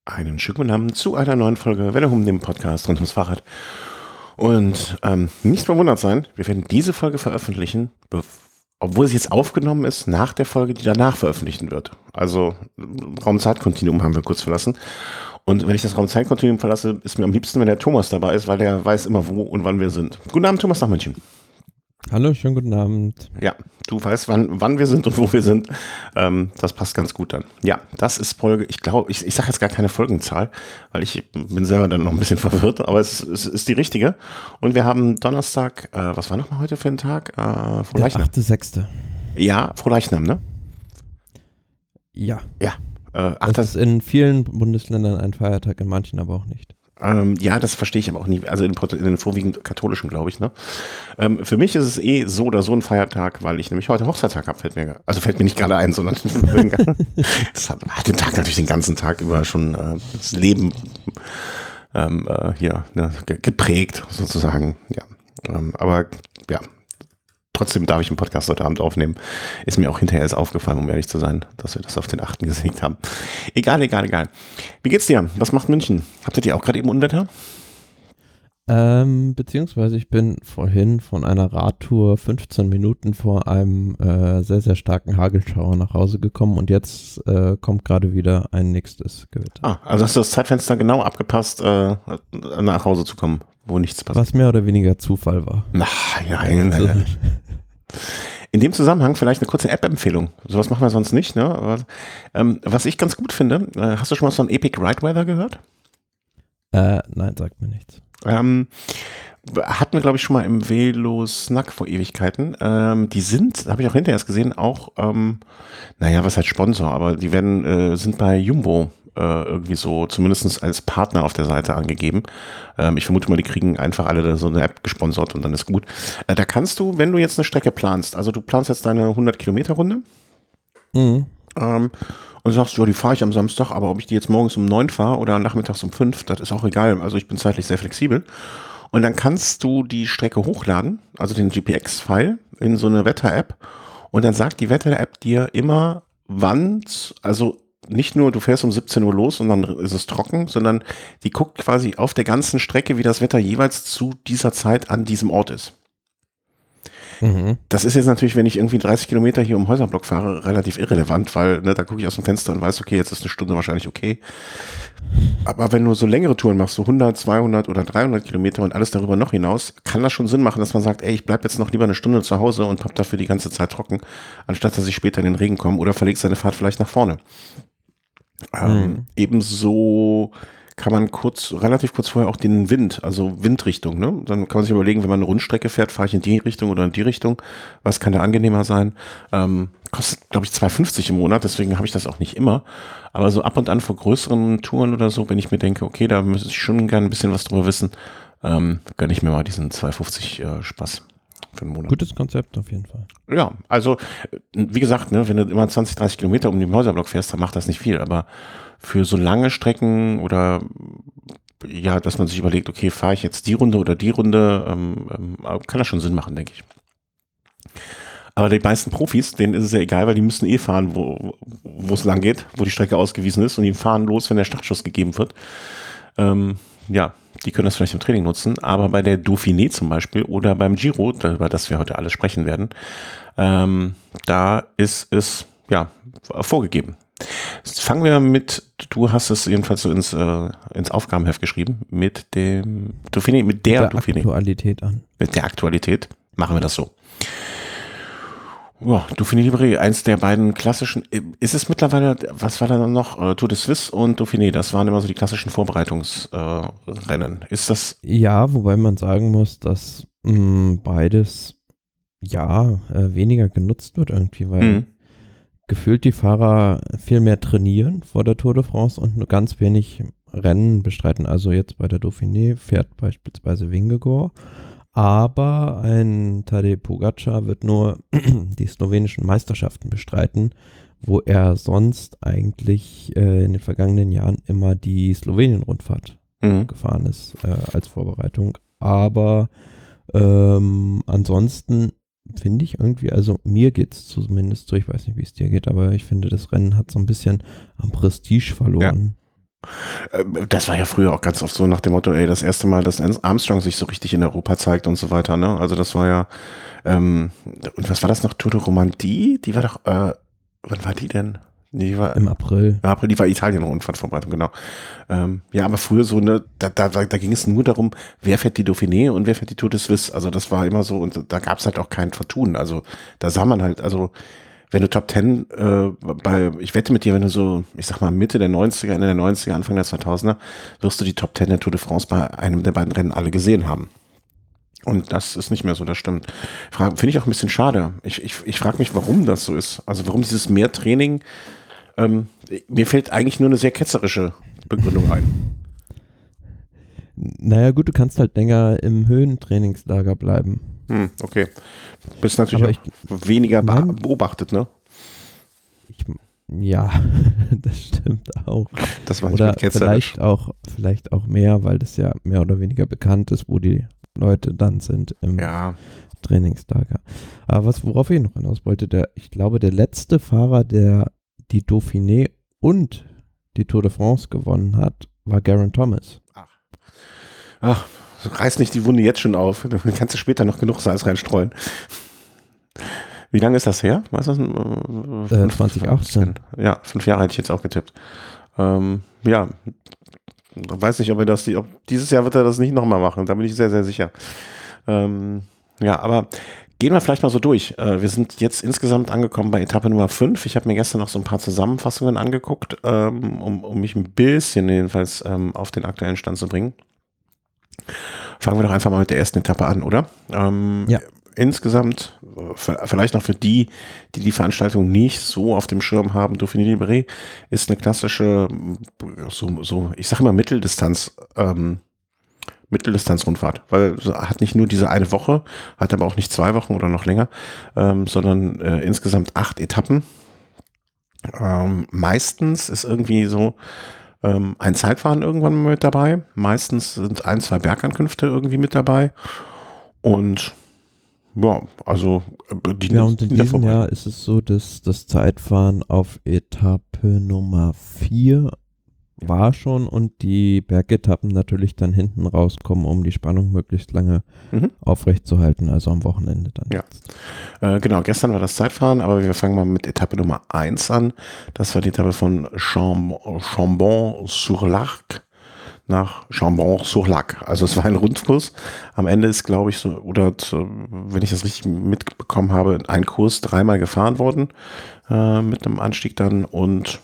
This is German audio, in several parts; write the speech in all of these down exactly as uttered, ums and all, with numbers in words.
Einen schönen guten Abend zu einer neuen Folge Welle um den Podcast rund ums Fahrrad. Und ähm, nicht verwundert sein, wir werden diese Folge veröffentlichen, obwohl sie jetzt aufgenommen ist, nach der Folge, die danach veröffentlichen wird. Also Raum-Zeit-Kontinuum haben wir kurz verlassen. Und wenn ich das Raum-Zeit-Kontinuum verlasse, ist mir am liebsten, wenn der Thomas dabei ist, weil der weiß immer, wo und wann wir sind. Guten Abend, Thomas nach München. Hallo, schönen guten Abend. Ja, du weißt, wann, wann wir sind und wo wir sind. Ähm, das passt ganz gut dann. Ja, das ist Folge, ich glaube, ich, ich sage jetzt gar keine Folgenzahl, weil ich bin selber dann noch ein bisschen verwirrt, aber es, es ist die richtige. Und wir haben Donnerstag, äh, was war nochmal heute für ein Tag? Äh, Frohleichnam. Der achte sechste Ja, Frohleichnam, ne? Ja. Ja. Äh, das ist in vielen Bundesländern ein Feiertag, in manchen aber auch nicht. Ähm, ja, das verstehe ich aber auch nicht. Also in, in den vorwiegend katholischen, glaube ich. Ne? Ähm, für mich ist es eh so oder so ein Feiertag, weil ich nämlich heute Hochzeitstag habe. Fällt mir, also fällt mir nicht gerade ein, sondern das hat, hat den Tag natürlich den ganzen Tag über schon äh, das Leben ähm, äh, hier ne, geprägt, sozusagen. Ja, ähm, aber ja. Trotzdem darf ich einen Podcast heute Abend aufnehmen. Ist mir auch hinterher erst aufgefallen, um ehrlich zu sein, dass wir das auf den achten gesägt haben. Egal, egal, egal. Wie geht's dir? Was macht München? Habt ihr die auch gerade eben Unwetter? Ähm, beziehungsweise ich bin vorhin von einer Radtour fünfzehn Minuten vor einem äh, sehr, sehr starken Hagelschauer nach Hause gekommen und jetzt äh, kommt gerade wieder ein nächstes Gewitter. Ah, also hast du das Zeitfenster genau abgepasst, äh, nach Hause zu kommen, wo nichts passiert. Was mehr oder weniger Zufall war. Na, ja, nein, nein, nein. In dem Zusammenhang vielleicht eine kurze App-Empfehlung. Sowas machen wir sonst nicht, ne? Aber, ähm, was ich ganz gut finde, äh, hast du schon mal von Epic Ride Weather gehört? Äh, nein, sagt mir nichts. Ähm, hatten wir, glaube ich, schon mal im Velo-Snack vor Ewigkeiten. Ähm, die sind, habe ich auch hinterher erst gesehen, auch, ähm, naja, was heißt Sponsor, aber die werden, äh, sind bei Jumbo äh, irgendwie so, zumindest als Partner auf der Seite angegeben. Ähm, ich vermute mal, die kriegen einfach alle so eine App gesponsert und dann ist gut. Äh, da kannst du, wenn du jetzt eine Strecke planst, also du planst jetzt deine hundert Kilometer Runde, mhm. ähm, und sagst, ja, die fahre ich am Samstag, aber ob ich die jetzt morgens um neun fahre oder nachmittags um fünf, das ist auch egal. Also ich bin zeitlich sehr flexibel. Und dann kannst du die Strecke hochladen, also den G P X-File in so eine Wetter-App. Und dann sagt die Wetter-App dir immer, wann, also nicht nur, du fährst um siebzehn Uhr los und dann ist es trocken, sondern die guckt quasi auf der ganzen Strecke, wie das Wetter jeweils zu dieser Zeit an diesem Ort ist. Mhm. Das ist jetzt natürlich, wenn ich irgendwie dreißig Kilometer hier um Häuserblock fahre, relativ irrelevant, weil ne, da gucke ich aus dem Fenster und weiß, okay, jetzt ist eine Stunde wahrscheinlich okay. Aber wenn du so längere Touren machst, so hundert, zweihundert oder dreihundert Kilometer und alles darüber noch hinaus, kann das schon Sinn machen, dass man sagt, ey, ich bleib jetzt noch lieber eine Stunde zu Hause und hab dafür die ganze Zeit trocken, anstatt dass ich später in den Regen komme oder verlegst deine Fahrt vielleicht nach vorne. Mhm. Ähm, ebenso kann man kurz, relativ kurz vorher auch den Wind, also Windrichtung, ne? Dann kann man sich überlegen, wenn man eine Rundstrecke fährt, fahre ich in die Richtung oder in die Richtung. Was kann da angenehmer sein? Ähm, kostet, glaube ich, zwei fünfzig im Monat, deswegen habe ich das auch nicht immer. Aber so ab und an vor größeren Touren oder so, wenn ich mir denke, okay, da müsste ich schon gerne ein bisschen was drüber wissen, ähm, gönne ich mir mal diesen zwei fünfzig äh, Spaß für einen Monat. Gutes Konzept auf jeden Fall. Ja, also wie gesagt, ne, wenn du immer zwanzig, dreißig Kilometer um den Häuserblock fährst, dann macht das nicht viel, aber für so lange Strecken oder ja, dass man sich überlegt, okay, fahre ich jetzt die Runde oder die Runde, ähm, ähm, kann das schon Sinn machen, denke ich. Aber die meisten Profis, denen ist es ja egal, weil die müssen eh fahren, wo wo es lang geht, wo die Strecke ausgewiesen ist und die fahren los, wenn der Startschuss gegeben wird. Ähm, ja, die können das vielleicht im Training nutzen, aber bei der Dauphiné zum Beispiel oder beim Giro, über das wir heute alles sprechen werden, ähm, da ist es ja vorgegeben. Jetzt fangen wir mit, du hast es jedenfalls so ins, äh, ins Aufgabenheft geschrieben, mit dem Dauphiné, mit der, der Dauphiné. Aktualität an. Mit der Aktualität machen wir das so. Ja, Dauphiné Libéré, eins der beiden klassischen, ist es mittlerweile, was war da noch? Äh, Tour de Suisse und Dauphiné, das waren immer so die klassischen Vorbereitungsrennen. Äh, ist das? Ja, wobei man sagen muss, dass mh, beides ja äh, weniger genutzt wird irgendwie, weil Mhm. gefühlt die Fahrer viel mehr trainieren vor der Tour de France und nur ganz wenig Rennen bestreiten. Also jetzt bei der Dauphiné fährt beispielsweise Vingegaard, aber ein Tadej Pogačar wird nur die slowenischen Meisterschaften bestreiten, wo er sonst eigentlich äh, in den vergangenen Jahren immer die Slowenien-Rundfahrt Mhm. gefahren ist äh, als Vorbereitung. Aber ähm, ansonsten finde ich irgendwie, also mir geht es zumindest so, ich weiß nicht, wie es dir geht, aber ich finde, das Rennen hat so ein bisschen am Prestige verloren. Ähm, Das war ja früher auch ganz oft so nach dem Motto, ey, das erste Mal, dass Lance Armstrong sich so richtig in Europa zeigt und so weiter, ne? Also das war ja, ähm, und was war das noch? Tour de Romandie? Die war doch, äh, wann war die denn? Nee, die war, Im April. ja, April, die war Italien-Rundfahrtvorbereitung, genau. Ähm, ja, aber früher so, ne, da, da, da ging es nur darum, wer fährt die Dauphiné und wer fährt die Tour de Suisse. Also das war immer so, und da gab es halt auch kein Vertun. Also da sah man halt, also wenn du Top Ten äh, bei, ich wette mit dir, wenn du so, ich sag mal Mitte der neunziger, Ende der neunziger, Anfang der zweitausender, wirst du die Top Ten der Tour de France bei einem der beiden Rennen alle gesehen haben. Und das ist nicht mehr so, das stimmt. Fra- Finde ich auch ein bisschen schade. Ich, ich, ich frage mich, warum das so ist. Also warum dieses Mehrtraining, ähm, mir fällt eigentlich nur eine sehr ketzerische Begründung ein. Naja, gut, du kannst halt länger im Höhentrainingslager bleiben. Hm, okay. Bist natürlich Aber auch ich weniger bea- mein, beobachtet, ne? ich, ja, das stimmt auch. Das war nicht Oder mit ketzerisch. vielleicht auch, vielleicht auch mehr, weil das ja mehr oder weniger bekannt ist, wo die Leute dann sind im Ja, Trainingslager. Aber was, worauf ich noch hinaus wollte, der, ich glaube, der letzte Fahrer, der die Dauphiné und die Tour de France gewonnen hat, war Geraint Thomas. ach, reiß nicht die Wunde jetzt schon auf. Dann kannst du später noch genug Salz reinstreuen. Wie lange ist das her? Was ist das? Äh, Äh, zwanzig achtzehn. Ja, fünf Jahre hätte ich jetzt auch getippt. Ähm, ja, weiß nicht, ob er das, ob dieses Jahr wird er das nicht nochmal machen. Da bin ich sehr, sehr sicher. Ähm, ja, aber gehen wir vielleicht mal so durch. Äh, wir sind jetzt insgesamt angekommen bei Etappe Nummer fünf. Ich habe mir gestern noch so ein paar Zusammenfassungen angeguckt, ähm, um, um mich ein bisschen jedenfalls ähm, auf den aktuellen Stand zu bringen. Fangen wir doch einfach mal mit der ersten Etappe an, oder? Ähm, Ja. Insgesamt, äh, vielleicht noch für die, die die Veranstaltung nicht so auf dem Schirm haben, Dauphiné Libéré ist eine klassische, so, so ich sage immer Mitteldistanz, ähm, Mitteldistanz-Rundfahrt, weil es hat nicht nur diese eine Woche, hat aber auch nicht zwei Wochen oder noch länger, ähm, sondern äh, insgesamt acht Etappen. Ähm, meistens ist irgendwie so ähm, ein Zeitfahren irgendwann mal mit dabei. Meistens sind ein, zwei Bergankünfte irgendwie mit dabei. Und ja, also äh, die Ja, und in sind da diesem vorbei. Jahr ist es so, dass das Zeitfahren auf Etappe Nummer vier war schon und die Bergetappen natürlich dann hinten rauskommen, um die Spannung möglichst lange Mhm. aufrechtzuerhalten, also am Wochenende dann Ja. jetzt. Äh, genau, gestern war das Zeitfahren, aber wir fangen mal mit Etappe Nummer eins an. Das war die Etappe von Cham Chambon-sur-Lac nach Chambon-sur-Lac. Also es war ein Rundkurs. Am Ende ist, glaube ich, so, oder zu, wenn ich das richtig mitbekommen habe, ein Kurs dreimal gefahren worden äh, mit einem Anstieg dann und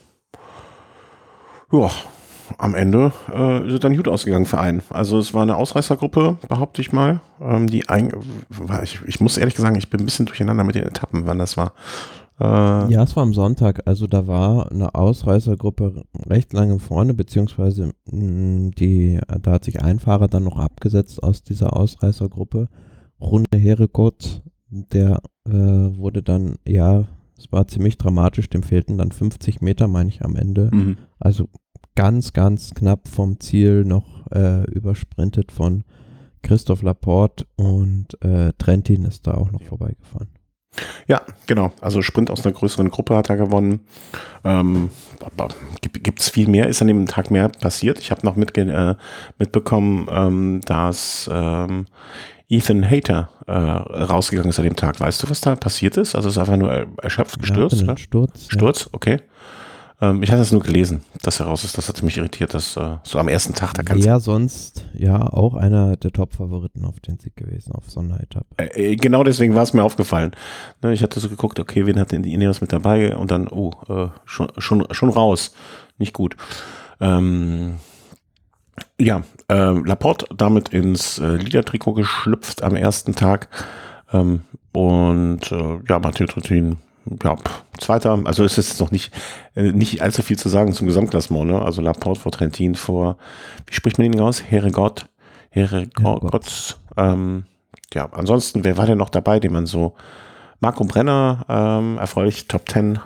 ja, am Ende äh, ist es dann gut ausgegangen für einen. Also es war eine Ausreißergruppe, behaupte ich mal. Ähm, die ein, ich, ich muss ehrlich sagen, ich bin ein bisschen durcheinander mit den Etappen, wann das war. Äh, Ja, es war am Sonntag, also da war eine Ausreißergruppe recht lange vorne, beziehungsweise mh, die, da hat sich ein Fahrer dann noch abgesetzt aus dieser Ausreißergruppe. Runde Herekot, der äh, wurde dann, ja, es war ziemlich dramatisch, dem fehlten dann fünfzig Meter, meine ich, am Ende. mhm. Also ganz, ganz knapp vom Ziel noch äh, übersprintet von Christoph Laporte und äh, Trentin ist da auch noch vorbeigefahren. Ja, genau. Also Sprint aus einer größeren Gruppe hat er gewonnen. Ähm, aber gibt es viel mehr? Ist an dem Tag mehr passiert? Ich habe noch mitge äh, mitbekommen, ähm, dass ähm, Ethan Hayter äh, rausgegangen ist an dem Tag. Weißt du, was da passiert ist? Also ist einfach nur er- erschöpft, Er hatte gestürzt? einen Ne? Sturz. Ja. Sturz, okay. Ähm, ich hatte es nur gelesen, dass er raus ist. Das hat mich irritiert, dass äh, so am ersten Tag, da kannst Wäre sonst ja auch einer der Top-Favoriten auf den Sieg gewesen, auf so einer Etappe. äh, äh, genau deswegen war es mir aufgefallen. Ne, ich hatte so geguckt, okay, wen hat denn die Ineos mit dabei? Und dann, oh, äh, schon, schon, schon raus. Nicht gut. Ähm, ja, äh, Laporte damit ins äh, Leader-Trikot geschlüpft am ersten Tag. Ähm, und äh, ja, Matteo Trentin, ja, pff, Zweiter. Also es ist jetzt noch nicht, äh, nicht allzu viel zu sagen zum Gesamtklassement. Ne? Also Laporte vor Trentin vor, wie spricht man ihn aus? Heregott. Heregott. Ähm, ja, ansonsten, wer war denn noch dabei, den man so, Marco Brenner, ähm, erfreulich Top Ten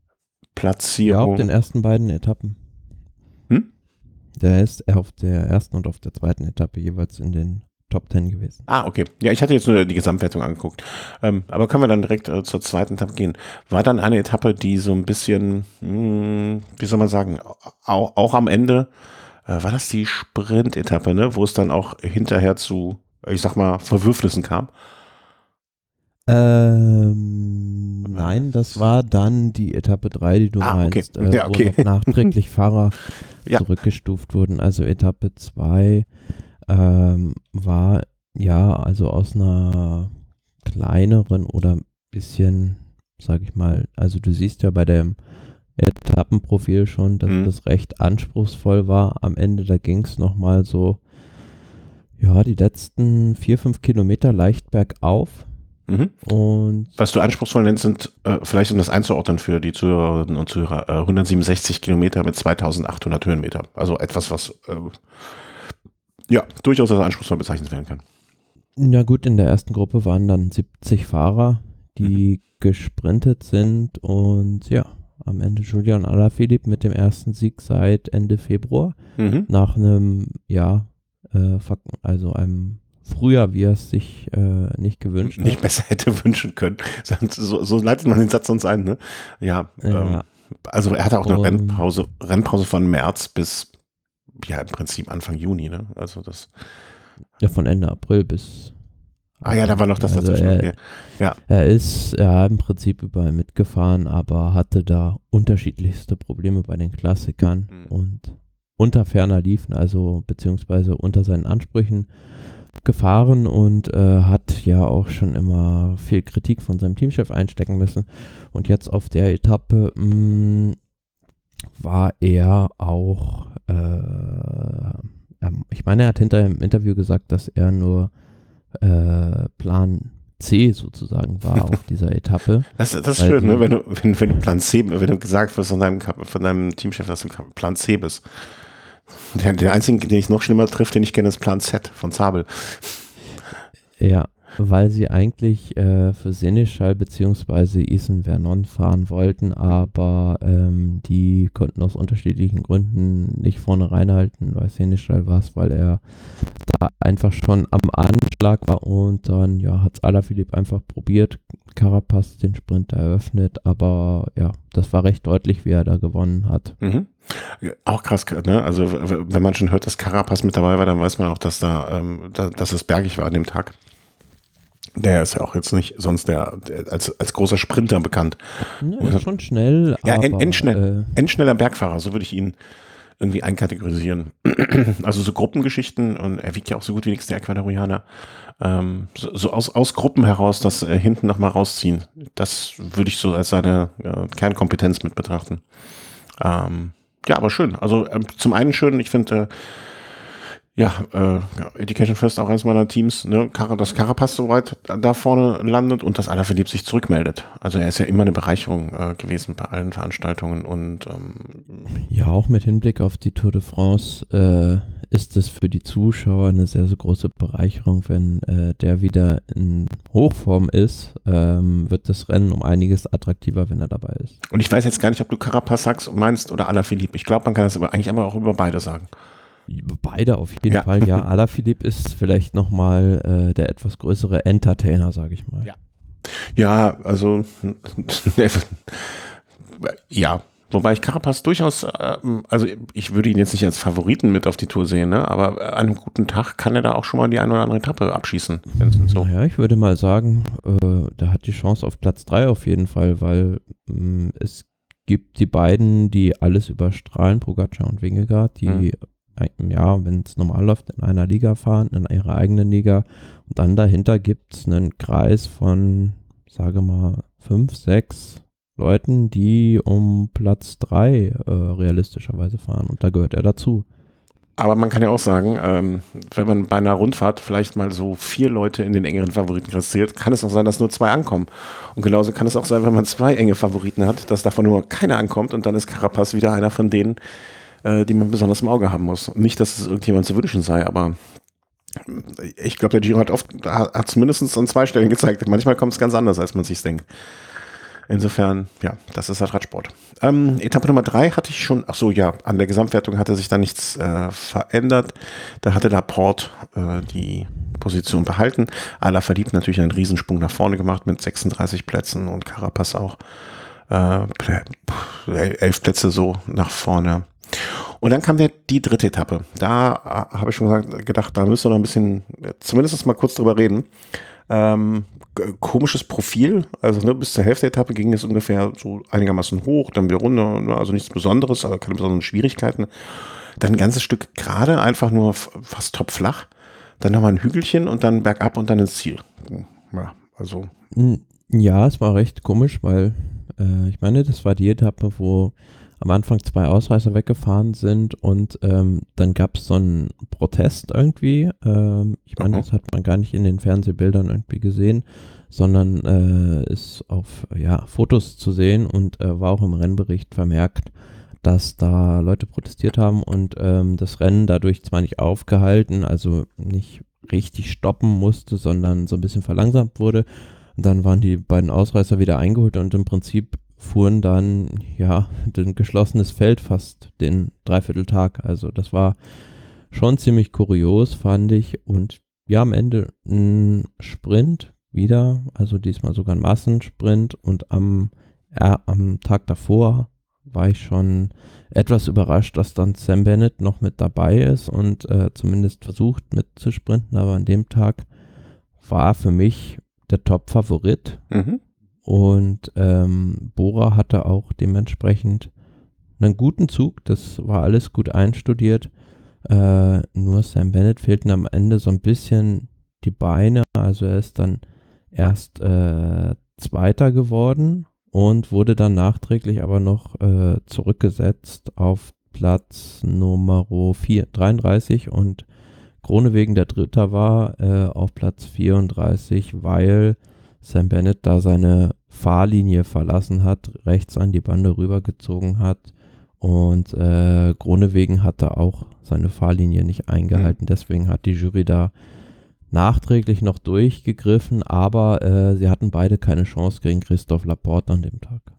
Ja, auf den Platzierung. ersten beiden Etappen. Hm? Der ist auf der ersten und auf der zweiten Etappe jeweils in den Top Ten gewesen. Ah, okay. Ja, ich hatte jetzt nur die Gesamtwertung angeguckt. Ähm, aber können wir dann direkt äh, zur zweiten Etappe gehen. War dann eine Etappe, die so ein bisschen, mh, wie soll man sagen, auch, auch am Ende, äh, war das die Sprint-Etappe, ne? Wo es dann auch hinterher zu, ich sag mal, Verwürfnissen kam? Ähm, nein, das war dann die Etappe drei, die du Ah, meinst, okay. äh, Ja, wo okay. noch nachträglich Fahrer Ja. zurückgestuft wurden. Also Etappe zwei ähm, war ja also aus einer kleineren oder bisschen, sag ich mal, also du siehst ja bei dem Etappenprofil schon, dass Mhm. das recht anspruchsvoll war. Am Ende, da ging es nochmal so, ja, die letzten vier, fünf Kilometer leicht bergauf. Mhm. Und Was du anspruchsvoll nennst, sind, äh, vielleicht um das einzuordnen für die Zuhörerinnen und Zuhörer, äh, hundertsiebenundsechzig Kilometer mit zweitausendachthundert Höhenmeter. Also etwas, was äh, ja durchaus als anspruchsvoll bezeichnet werden kann. ja gut, in der ersten Gruppe waren dann siebzig Fahrer, die gesprintet sind und ja, am Ende Julian Alaphilippe mit dem ersten Sieg seit Ende Februar Mhm. nach einem, ja, äh, Fak- also einem Frühjahr, wie er es sich äh, nicht gewünscht Nicht hat. besser hätte wünschen können. So, so leitet man den Satz sonst ein, ne? Ja, ähm, Ja, also er hatte auch eine und Rennpause, Rennpause von März bis ja im Prinzip Anfang Juni, ne? Also das. ja, von Ende April bis Ah ja, da war Anfang noch Mai. das Also dazwischen, er, okay. Ja. er ist ja im Prinzip überall mitgefahren, aber hatte da unterschiedlichste Probleme bei den Klassikern Mhm. und unter ferner liefen, also beziehungsweise unter seinen Ansprüchen gefahren und äh, hat ja auch schon immer viel Kritik von seinem Teamchef einstecken müssen. Und jetzt auf der Etappe mh, war er auch, äh, ähm, ich meine, er hat hinterher im Interview gesagt, dass er nur äh, Plan C sozusagen war auf dieser Etappe. Das, das ist Weil schön, ne? die, Wenn du, wenn, wenn du Plan C, wenn du gesagt wirst von deinem, Kap- von deinem Teamchef, dass du Plan C bist. Der, der einzige, den ich noch schlimmer trifft, den ich kenne, ist Plan Z von Zabel. ja, weil sie eigentlich äh, für Seneschal beziehungsweise Isen Vernon fahren wollten, aber ähm, die konnten aus unterschiedlichen Gründen nicht vorne reinhalten. Bei Seneschal war es, weil er da einfach schon am Anschlag war und dann ja, hat es Alaphilippe einfach probiert, Carapaz den Sprint eröffnet, aber ja, das war recht deutlich, wie er da gewonnen hat. Mhm. Auch krass, ne? Also w- w- wenn man schon hört, dass Carapaz mit dabei war, dann weiß man auch, dass da, ähm, da dass es bergig war an dem Tag. Der ist ja auch jetzt nicht sonst der, der als, als großer Sprinter bekannt. Ja, ist schon schnell, Ja, aber end, endschnell, äh, endschneller Bergfahrer, so würde ich ihn irgendwie einkategorisieren. Also so Gruppengeschichten, und er wiegt ja auch so gut wie nichts, der Ecuadorianer. Ähm, so, so aus, aus Gruppen heraus das äh, hinten nochmal rausziehen, das würde ich so als seine äh, Kernkompetenz mit betrachten. Ähm, ja, aber schön. Also ähm, zum einen schön, ich finde, äh, ja, äh, ja, Education First auch eines meiner Teams, ne, Car- dass Carapaz so weit da da vorne landet und dass Alaphilippe sich zurückmeldet. Also er ist ja immer eine Bereicherung äh, gewesen bei allen Veranstaltungen und ähm, ja, auch mit Hinblick auf die Tour de France äh, ist es für die Zuschauer eine sehr, sehr große Bereicherung, wenn äh, der wieder in Hochform ist, ähm, wird das Rennen um einiges attraktiver, wenn er dabei ist. und ich weiß jetzt gar nicht, ob du Carapaz sagst, meinst oder Alaphilippe. Ich glaube, man kann das aber eigentlich immer auch über beide sagen. Beide auf jeden Ja. Fall, ja. Alaphilippe ist vielleicht nochmal äh, der etwas größere Entertainer, sage ich mal. Ja. Ja, also ja, wobei ich Carapaz durchaus, ähm, also ich würde ihn jetzt nicht als Favoriten mit auf die Tour sehen, ne? Aber an einem guten Tag kann er da auch schon mal die eine oder andere Etappe abschießen. wenn's so. Naja, ich würde mal sagen, äh, der hat die Chance auf Platz drei auf jeden Fall, weil mh, es gibt die beiden, die alles überstrahlen, Pogacar und Vingegaard, die ein- ja, wenn es normal läuft, in einer Liga fahren, in ihrer eigenen Liga. Und dann dahinter gibt es einen Kreis von, sage mal, fünf, sechs Leuten, die um Platz drei äh, realistischerweise fahren. Und da gehört er dazu. Aber man kann ja auch sagen, ähm, wenn man bei einer Rundfahrt vielleicht mal so vier Leute in den engeren Favoritenkreis zählt, kann es auch sein, dass nur zwei ankommen. Und genauso kann es auch sein, wenn man zwei enge Favoriten hat, dass davon nur keiner ankommt und dann ist Carapaz wieder einer von denen, äh, die man besonders im Auge haben muss. Nicht, dass es irgendjemand zu wünschen sei, aber ich glaube, der Giro hat oft, hat zumindest an zwei Stellen gezeigt, manchmal kommt es ganz anders, als man sich denkt. Insofern, ja, das ist halt Radsport. Ähm, Etappe Nummer drei hatte ich schon, ach so, ja, an der Gesamtwertung hatte sich da nichts äh, verändert. Da hatte Laporte äh, die Position behalten. Alaphilippe natürlich einen Riesensprung nach vorne gemacht mit sechsunddreißig Plätzen und Carapaz auch äh, elf Plätze so nach vorne. Und dann kam der, die dritte Etappe. Da äh, habe ich schon gesagt, gedacht, da müssen wir noch ein bisschen, zumindest mal kurz drüber reden. Ähm, komisches Profil, also ne, bis zur Hälfte der Etappe ging es ungefähr so einigermaßen hoch, dann wieder runter, ne, also nichts Besonderes, aber keine besonderen Schwierigkeiten. Dann ein ganzes Stück gerade, einfach nur fast topflach, dann nochmal ein Hügelchen und dann bergab und dann ins Ziel. Ja, also. Ja, es war recht komisch, weil äh, ich meine, das war die Etappe, wo am Anfang zwei Ausreißer weggefahren sind und ähm, dann gab es so einen Protest irgendwie. Ähm, ich meine, Mhm. das hat man gar nicht in den Fernsehbildern irgendwie gesehen, sondern äh, ist auf ja, Fotos zu sehen und äh, war auch im Rennbericht vermerkt, dass da Leute protestiert haben und ähm, das Rennen dadurch zwar nicht aufgehalten, also nicht richtig stoppen musste, sondern so ein bisschen verlangsamt wurde. Und dann waren die beiden Ausreißer wieder eingeholt und im Prinzip fuhren dann, ja, ein geschlossenes Feld fast den Dreivierteltag. Also das war schon ziemlich kurios, fand ich. Und ja, am Ende ein Sprint wieder, also diesmal sogar ein Massensprint. Und am, äh, am Tag davor war ich schon etwas überrascht, dass dann Sam Bennett noch mit dabei ist und äh, zumindest versucht mitzusprinten. Aber an dem Tag war für mich der Top-Favorit. Mhm. Und ähm, Bora hatte auch dementsprechend einen guten Zug, das war alles gut einstudiert. Äh, nur Sam Bennett fehlten am Ende so ein bisschen die Beine, also er ist dann erst äh, Zweiter geworden und wurde dann nachträglich aber noch äh, zurückgesetzt auf Platz Nummer vier, dreiunddreißig und Kronewegen der Dritter war äh, auf Platz vierunddreißig, weil Sam Bennett da seine Fahrlinie verlassen hat, rechts an die Bande rübergezogen hat und äh, Groenewegen hatte auch seine Fahrlinie nicht eingehalten. Mhm. Deswegen hat die Jury da nachträglich noch durchgegriffen, aber äh, sie hatten beide keine Chance gegen Christophe Laporte an dem Tag.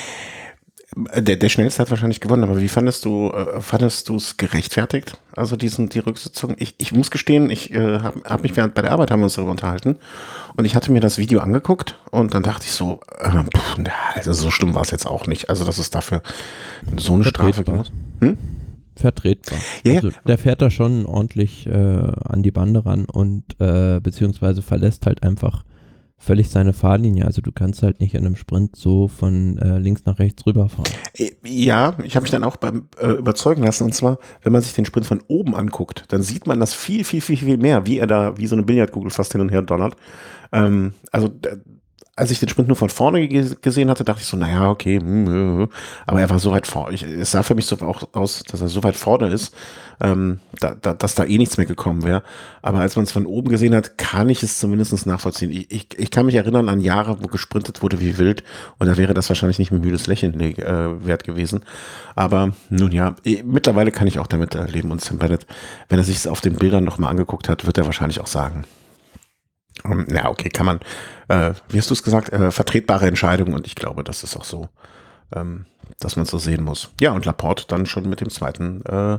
Der, der Schnellste hat wahrscheinlich gewonnen, aber wie fandest du, äh, fandest du es gerechtfertigt? Also diesen, die Rücksitzung? Ich, ich muss gestehen, ich äh, habe hab mich während bei der Arbeit haben wir uns darüber unterhalten und ich hatte mir das Video angeguckt und dann dachte ich so, äh, pff, also so schlimm war es jetzt auch nicht. Also dass es dafür so eine Strafe gibt. Hm? Vertretbar. Ja, also, der fährt da schon ordentlich äh, an die Bande ran und äh, beziehungsweise verlässt halt einfach völlig seine Fahrlinie. Also du kannst halt nicht in einem Sprint so von äh, links nach rechts rüberfahren. Ja, ich habe mich dann auch beim äh, überzeugen lassen. Und zwar, wenn man sich den Sprint von oben anguckt, dann sieht man das viel, viel, viel, viel mehr, wie er da wie so eine Billardkugel fast hin und her donnert. Ähm, also äh, als ich den Sprint nur von vorne ge- gesehen hatte, dachte ich so, naja, okay, hm, aber er war so weit vorne. Es sah für mich so auch aus, dass er so weit vorne ist, ähm, da, da, dass da eh nichts mehr gekommen wäre. Aber als man es von oben gesehen hat, kann ich es zumindest nachvollziehen. Ich, ich, ich kann mich erinnern an Jahre, wo gesprintet wurde wie wild und da wäre das wahrscheinlich nicht mit müdes Lächeln äh, wert gewesen. Aber nun ja, ich, mittlerweile kann ich auch damit äh, leben und Sam Bennett, wenn er sich es auf den Bildern nochmal angeguckt hat, wird er wahrscheinlich auch sagen, Um, ja, okay, kann man, äh, wie hast du es gesagt, äh, vertretbare Entscheidung und ich glaube, das ist auch so, ähm, dass man es so sehen muss. Ja, und Laporte dann schon mit dem zweiten, äh,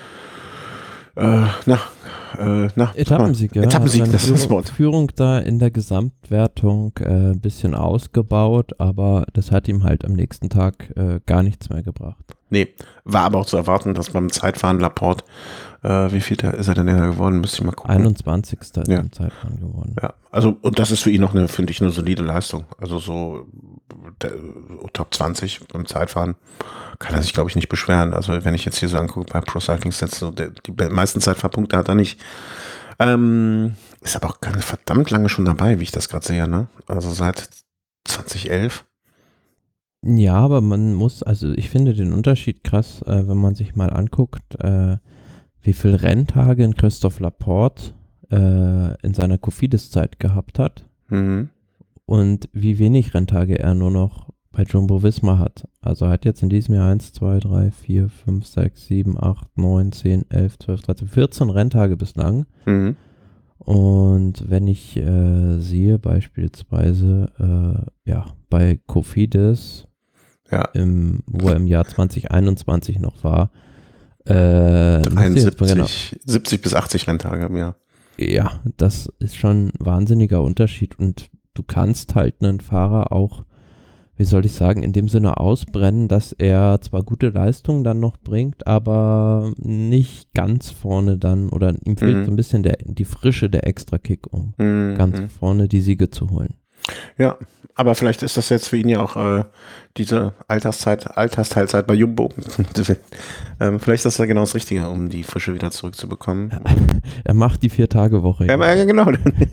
äh, na, äh, na, Etappensieg, ja. Etappensieg, das ist das Wort. Führung da in der Gesamtwertung äh, ein bisschen ausgebaut, aber das hat ihm halt am nächsten Tag äh, gar nichts mehr gebracht. Nee, war aber auch zu erwarten, dass beim Zeitfahren Laporte, äh, wie viel ist er denn geworden? Müsste ich mal gucken. einundzwanzigster ist ja. im Zeitfahren geworden. Ja, also und das ist für ihn noch eine, finde ich, eine solide Leistung. Also so der, Top zwanzig beim Zeitfahren kann er sich, glaube ich, nicht beschweren. Also wenn ich jetzt hier so angucke bei Pro Cycling Stats, so der, die meisten Zeitfahrpunkte hat er nicht. Ähm, ist aber auch ganz verdammt lange schon dabei, wie ich das gerade sehe, ne? Also seit zweitausendelf. Ja, aber man muss, also ich finde den Unterschied krass, äh, wenn man sich mal anguckt, äh, wie viel Renntage in Christophe Laporte äh, in seiner Cofidis-Zeit gehabt hat Mhm. und wie wenig Renntage er nur noch bei Jumbo Visma hat. Also er hat jetzt in diesem Jahr eins, zwei, drei, vier, fünf, sechs, sieben, acht, neun, zehn, elf, zwölf, dreizehn, vierzehn Renntage bislang. Mhm. Und wenn ich äh, sehe beispielsweise, äh, ja, bei Cofidis, Ja. im, wo er im Jahr zwanzig einundzwanzig noch war, äh, dreiundsiebzig, siebzig bis achtzig Renntage im Jahr. Ja, das ist schon ein wahnsinniger Unterschied und du kannst halt einen Fahrer auch, wie soll ich sagen, in dem Sinne ausbrennen, dass er zwar gute Leistungen dann noch bringt, aber nicht ganz vorne dann, oder ihm fehlt Mhm. so ein bisschen der, die Frische, der Extra-Kick, um Mhm. ganz vorne die Siege zu holen. Ja, aber vielleicht ist das jetzt für ihn ja auch äh, diese Alterszeit, Altersteilzeit bei Jumbo. ähm, vielleicht ist das ja genau das Richtige, um die Frische wieder zurückzubekommen. Er macht die Vier-Tage-Woche. Ja, aber, ja, genau.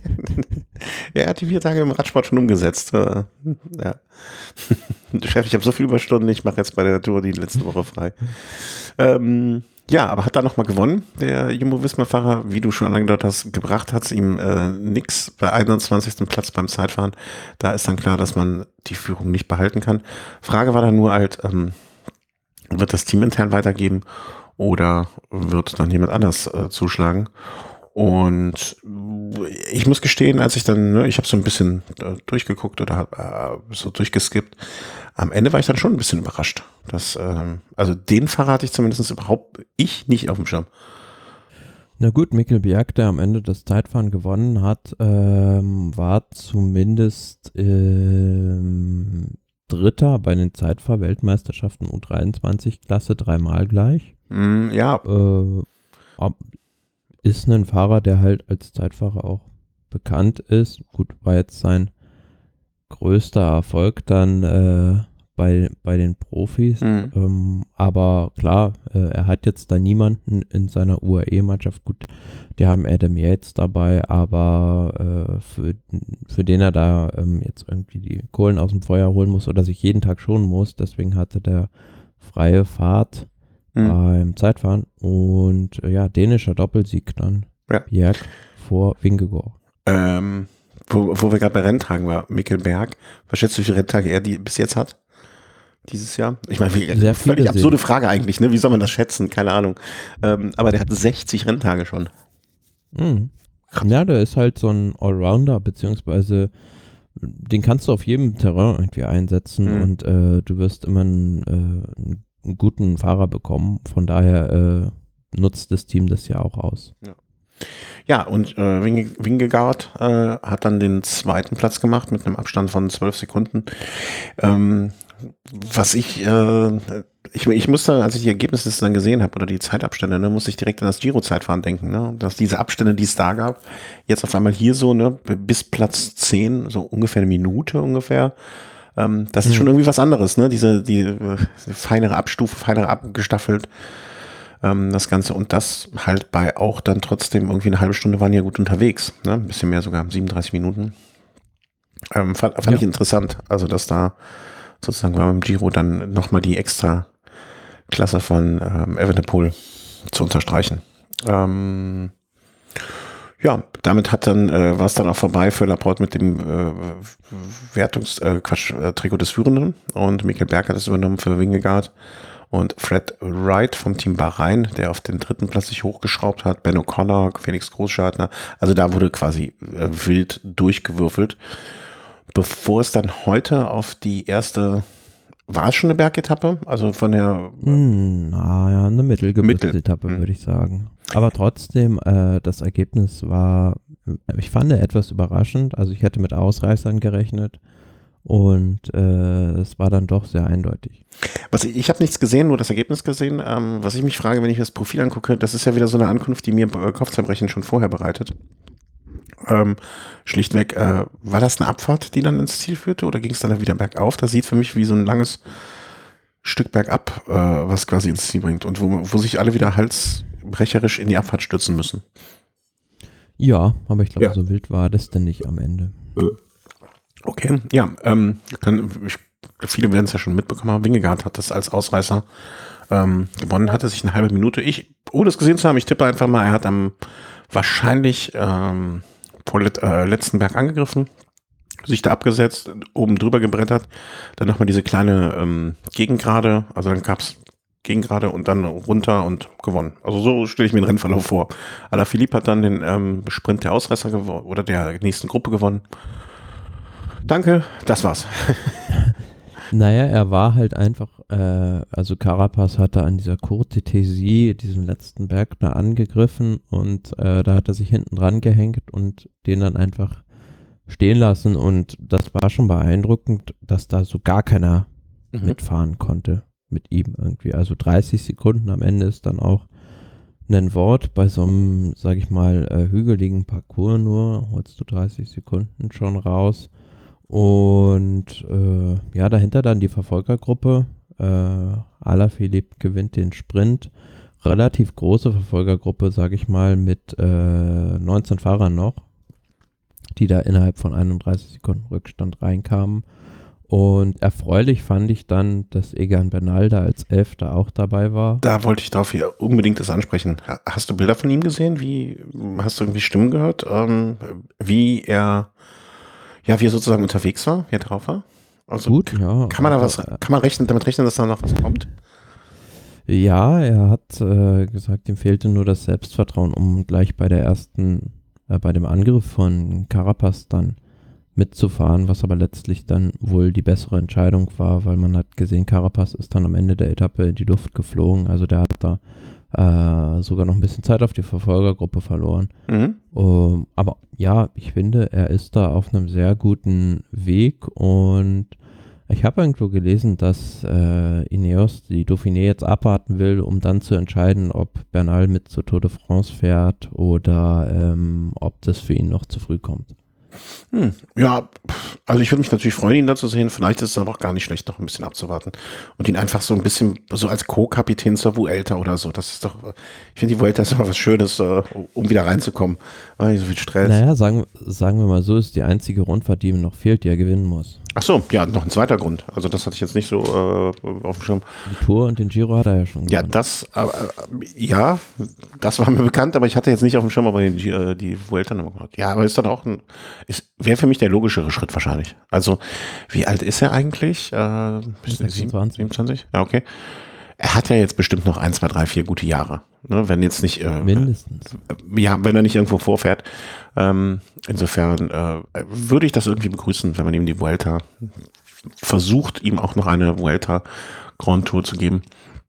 Er hat die vier Tage im Radsport schon umgesetzt. Äh, ja. Chef, ich habe so viel Überstunden, ich mache jetzt bei der Tour die letzte Woche frei. Ähm, ja, aber hat da nochmal gewonnen, der Jumbo-Visma-Fahrer, wie du schon angedeutet hast, gebracht hat es ihm äh, nix bei einundzwanzigsten Platz beim Zeitfahren. Da ist dann klar, dass man die Führung nicht behalten kann. Frage war dann nur halt, ähm, wird das Team intern weitergeben oder wird dann jemand anders äh, zuschlagen? Und ich muss gestehen, als ich dann, ne, ich habe so ein bisschen äh, durchgeguckt oder hab, äh, so durchgeskippt, am Ende war ich dann schon ein bisschen überrascht. Dass, ähm, also den Fahrer hatte ich zumindest überhaupt ich nicht auf dem Schirm. Na gut, Mikkel Bjerg, der am Ende das Zeitfahren gewonnen hat, ähm, war zumindest ähm, Dritter bei den Zeitfahr-Weltmeisterschaften U dreiundzwanzig-Klasse dreimal gleich. Mm, ja. Äh, ist ein Fahrer, der halt als Zeitfahrer auch bekannt ist. Gut, war jetzt sein größter Erfolg dann äh, bei, bei den Profis. Mhm. Ähm, aber klar, äh, er hat jetzt da niemanden in seiner U A E-Mannschaft. Gut, die haben Adam Yates dabei, aber äh, für, für den er da ähm, jetzt irgendwie die Kohlen aus dem Feuer holen muss oder sich jeden Tag schonen muss. Deswegen hatte der freie Fahrt Mhm. beim Zeitfahren und äh, ja, dänischer Doppelsieg dann. Ja. Bjerg vor Vingegaard. Ähm, wo, wo wir gerade bei Renntagen waren, Mikkel Bjerg, was schätzt du, wie viele Renntage er die bis jetzt hat? Dieses Jahr? Ich meine, wie, Sehr völlig viele absurde sehen. Frage eigentlich, ne? Wie soll man das schätzen? Keine Ahnung. Ähm, aber der hat sechzig Renntage schon. Mhm. Ja, der ist halt so ein Allrounder, beziehungsweise den kannst du auf jedem Terrain irgendwie einsetzen Mhm. und äh, du wirst immer einen, äh, einen guten Fahrer bekommen. Von daher äh, nutzt das Team das ja auch aus. Ja. Ja, und äh, Winge, Vingegaard äh, hat dann den zweiten Platz gemacht mit einem Abstand von zwölf Sekunden. Ähm, was ich, äh, ich, ich musste, als ich die Ergebnisse dann gesehen habe oder die Zeitabstände, ne, musste ich direkt an das Giro-Zeitfahren denken, ne, dass diese Abstände, die es da gab, jetzt auf einmal hier so, ne, bis Platz zehn, so ungefähr eine Minute ungefähr. Ähm, das ist Mhm. schon irgendwie was anderes, ne, diese, die äh, feinere Abstufe, feinere abgestaffelt. Das Ganze und das halt bei auch dann trotzdem irgendwie eine halbe Stunde waren ja gut unterwegs, ne? Ein bisschen mehr sogar, siebenunddreißig Minuten. Ähm, fand fand Ja. ich interessant, also dass da sozusagen beim Giro dann nochmal die extra Klasse von ähm, Evenepoel zu unterstreichen. Ähm, ja, damit hat dann, äh, war es dann auch vorbei für Laporte mit dem äh, Wertungs-, äh, Quatsch, äh, Trikot des Führenden und Mikkel Bjerg hat es übernommen für Vingegaard. Und Fred Wright vom Team Bahrain, der auf den dritten Platz sich hochgeschraubt hat, Ben O'Connor, Felix Großschartner. Also da wurde quasi äh, wild durchgewürfelt. Bevor es dann heute auf die erste, war es schon eine Bergetappe? Also von der... Hm, naja, eine Mittelgebirgsetappe, Mittel. würde ich sagen. Aber trotzdem, äh, das Ergebnis war, ich fand etwas überraschend. Also ich hätte mit Ausreißern gerechnet. Und äh, es war dann doch sehr eindeutig. Was ich ich habe nichts gesehen, nur das Ergebnis gesehen. Ähm, was ich mich frage, wenn ich das Profil angucke, das ist ja wieder so eine Ankunft, die mir äh, Kopfzerbrechen schon vorher bereitet. Ähm, schlichtweg, äh, war das eine Abfahrt, die dann ins Ziel führte oder ging es dann wieder bergauf? Das sieht für mich wie so ein langes Stück bergab, äh, was quasi ins Ziel bringt und wo, wo sich alle wieder halsbrecherisch in die Abfahrt stürzen müssen. Ja, aber ich glaube, Ja. so wild war das denn nicht am Ende. Okay, ja, ähm, kann, ich, viele werden es ja schon mitbekommen haben. Vingegaard hat das als Ausreißer ähm, gewonnen, hatte sich eine halbe Minute. Ich, ohne es gesehen zu haben, ich tippe einfach mal, er hat am wahrscheinlich ähm, vor let, äh, letzten Berg angegriffen, sich da abgesetzt, oben drüber gebrettert, dann nochmal diese kleine ähm, Gegengrade, also dann gab es ging gerade und dann runter und gewonnen. Also so stelle ich mir den Rennverlauf vor. Alaphilippe hat dann den ähm, Sprint der Ausreißer gewonnen oder der nächsten Gruppe gewonnen. Danke, das war's. Naja, er war halt einfach, äh, also Carapaz hatte an dieser Côte d'Itézy, diesem letzten Berg, da angegriffen und äh, da hat er sich hinten dran gehängt und den dann einfach stehen lassen und das war schon beeindruckend, dass da so gar keiner Mhm. mitfahren konnte mit ihm irgendwie. Also dreißig Sekunden am Ende ist dann auch ein Wort bei so einem, sag ich mal, äh, hügeligen Parcours nur, holst du dreißig Sekunden schon raus. Und äh, ja, dahinter dann die Verfolgergruppe. Äh, Alaphilippe gewinnt den Sprint. Relativ große Verfolgergruppe, sage ich mal, mit äh, neunzehn Fahrern noch, die da innerhalb von einunddreißig Sekunden Rückstand reinkamen. Und erfreulich fand ich dann, dass Egan Bernal da als Elfter auch dabei war. Da wollte ich darauf hier unbedingt das ansprechen. Ha- Hast du Bilder von ihm gesehen? Wie, hast du irgendwie Stimmen gehört? Ähm, wie er, ja, wie er sozusagen unterwegs war, wie er drauf war? Also Gut, ja. kann man da was, Also, äh, kann man rechnen, damit rechnen, dass da noch was kommt? ja, er hat äh, gesagt, ihm fehlte nur das Selbstvertrauen, um gleich bei der ersten, äh, bei dem Angriff von Carapaz dann mitzufahren, was aber letztlich dann wohl die bessere Entscheidung war, weil man hat gesehen, Carapaz ist dann am Ende der Etappe in die Luft geflogen, also der hat da äh, sogar noch ein bisschen Zeit auf die Verfolgergruppe verloren. Mhm. Um, aber ja, ich finde, er ist da auf einem sehr guten Weg und ich habe irgendwo gelesen, dass äh, Ineos die Dauphiné jetzt abwarten will, um dann zu entscheiden, ob Bernal mit zur Tour de France fährt oder ähm, ob das für ihn noch zu früh kommt. Hm. Ja, pf, also ich würde mich natürlich freuen, ihn da zu sehen. Vielleicht ist es aber auch gar nicht schlecht, noch ein bisschen abzuwarten und ihn einfach so ein bisschen so als Co-Kapitän zur Vuelta oder so. Das ist doch, ich finde die Vuelta ist immer was Schönes, äh, um wieder reinzukommen. Ah, nicht so viel Stress. Naja, sagen, sagen wir mal so, ist die einzige Rundfahrt, die ihm noch fehlt, die er gewinnen muss. Ach so, ja, noch ein zweiter Grund. Also das hatte ich jetzt nicht so äh, auf dem Schirm. Die Tour und den Giro hat er ja schon Ja, gewonnen. das, äh, ja, das war mir bekannt, aber ich hatte jetzt nicht auf dem Schirm, aber die, äh, die Vuelta nochmal gemacht. Ja, aber ist dann auch ein, ist, wäre für mich der logischere Schritt wahrscheinlich. Also, wie alt ist er eigentlich? Äh, sechsundzwanzig. siebenundzwanzig? Ja, okay. Er hat ja jetzt bestimmt noch ein, zwei, drei, vier gute Jahre. Ne? Wenn jetzt nicht, äh, Mindestens. ja, wenn er nicht irgendwo vorfährt. Ähm, insofern äh, würde ich das irgendwie begrüßen, wenn man ihm die Vuelta versucht, ihm auch noch eine Vuelta Grand Tour zu geben,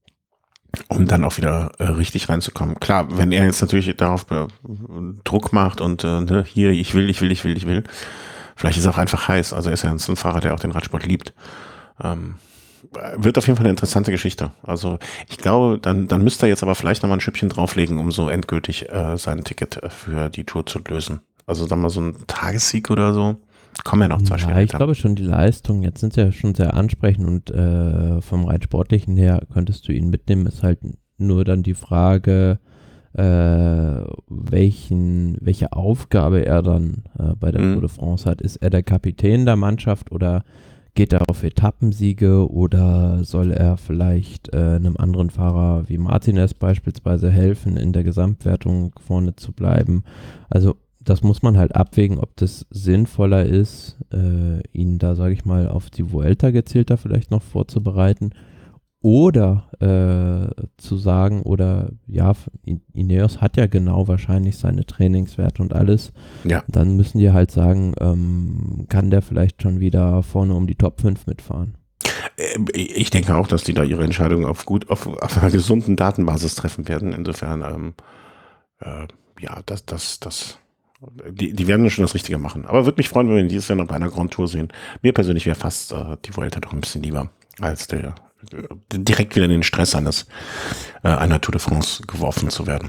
um dann auch wieder äh, richtig reinzukommen. Klar, wenn er jetzt natürlich darauf äh, Druck macht und äh, ne, hier, ich will, ich will, ich will, ich will, vielleicht ist er auch einfach heiß. Also er ist ja ein Fahrer, der auch den Radsport liebt. Ähm, wird auf jeden Fall eine interessante Geschichte. Also ich glaube, dann, dann müsste er jetzt aber vielleicht nochmal ein Schüppchen drauflegen, um so endgültig äh, sein Ticket äh, für die Tour zu lösen. Also dann mal so ein Tagessieg oder so. Kommen ja noch zwei Ja, Schritte. ich glaube schon die Leistung, jetzt sind sie ja schon sehr ansprechend und äh, vom rein sportlichen her könntest du ihn mitnehmen, ist halt nur dann die Frage, äh, welchen, welche Aufgabe er dann äh, bei der Mhm. Tour de France hat. Ist er der Kapitän der Mannschaft oder geht er auf Etappensiege oder soll er vielleicht äh, einem anderen Fahrer wie Martinez beispielsweise helfen, in der Gesamtwertung vorne zu bleiben? Also das muss man halt abwägen, ob das sinnvoller ist, äh, ihn da, sage ich mal, auf die Vuelta gezielter vielleicht noch vorzubereiten oder äh, zu sagen, oder ja, Ineos hat ja genau wahrscheinlich seine Trainingswerte und alles. Ja. Dann müssen die halt sagen, ähm, kann der vielleicht schon wieder vorne um die Top fünf mitfahren. Äh, Ich denke auch, dass die da ihre Entscheidung auf gut, auf, auf einer gesunden Datenbasis treffen werden. Insofern, ähm, äh, ja, das, das, das, die, die werden schon das Richtige machen. Aber würde mich freuen, wenn wir ihn dieses Jahr noch bei einer Grand Tour sehen. Mir persönlich wäre fast äh, die Vuelta doch ein bisschen lieber, als der äh, direkt wieder in den Stress eines äh, einer Tour de France geworfen zu werden.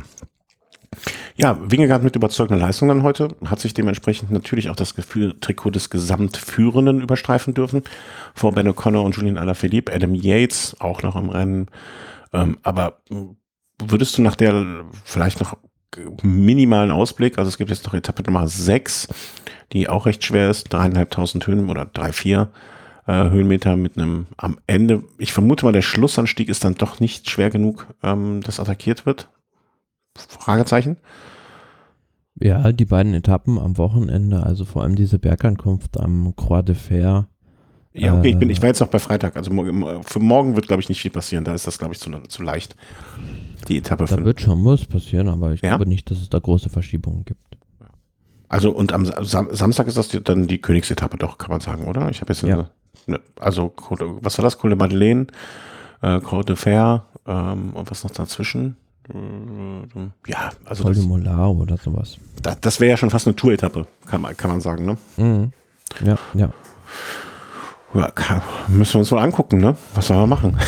Ja, Vingegaard mit überzeugender Leistung dann heute, hat sich dementsprechend natürlich auch das Gefühl, Trikot des Gesamtführenden überstreifen dürfen. Vor Ben O'Connor und Julian Alaphilippe, Adam Yates auch noch im Rennen. Ähm, aber würdest du nach der vielleicht noch minimalen Ausblick, also es gibt jetzt noch Etappe Nummer sechs, die auch recht schwer ist, dreieinhalbtausend Höhen oder drei, vier äh, Höhenmeter mit einem am Ende, ich vermute mal, der Schlussanstieg ist dann doch nicht schwer genug, ähm, dass attackiert wird. Fragezeichen. Ja, die beiden Etappen am Wochenende, also vor allem diese Bergankunft am Croix de Fer, Ja, okay, ich bin, ich Äh, war jetzt noch bei Freitag. Also mo- für morgen wird, glaube ich, nicht viel passieren. Da ist das, glaube ich, zu, zu leicht. Die Etappe Da fünf. wird schon was passieren, aber ich Ja. glaube nicht, dass es da große Verschiebungen gibt. Also und am Sam Samstag ist das die, dann die Königsetappe, doch, kann man sagen, oder? Ich habe jetzt Ja. eine, eine, also Côte- was war das? Col de Madeleine, äh, Col de Fer, ähm, und was noch dazwischen? Äh, Ja, also Col de das, Molar oder sowas. das, das wäre ja schon fast eine Tour-Etappe, kann man, kann man sagen, ne? Mhm. Ja, ja. Ja, kann, müssen wir uns wohl angucken, ne? Was sollen wir machen?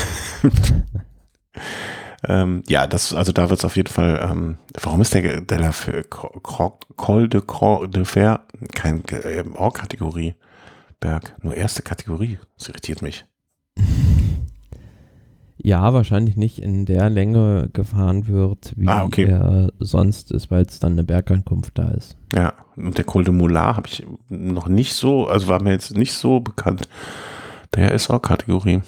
ähm, ja, das, also da wird es auf jeden Fall, ähm, warum ist der, der, der für Cro- Col de Cro de Fer kein äh, Or-Kategorie? Berg, nur erste Kategorie. Das irritiert mich. Ja, wahrscheinlich nicht in der Länge gefahren wird, wie Ah, okay. er sonst ist, weil es dann eine Bergankunft da ist. Ja, und der Col de Molar habe ich noch nicht so, also war mir jetzt nicht so bekannt. Der ist auch Kategorie.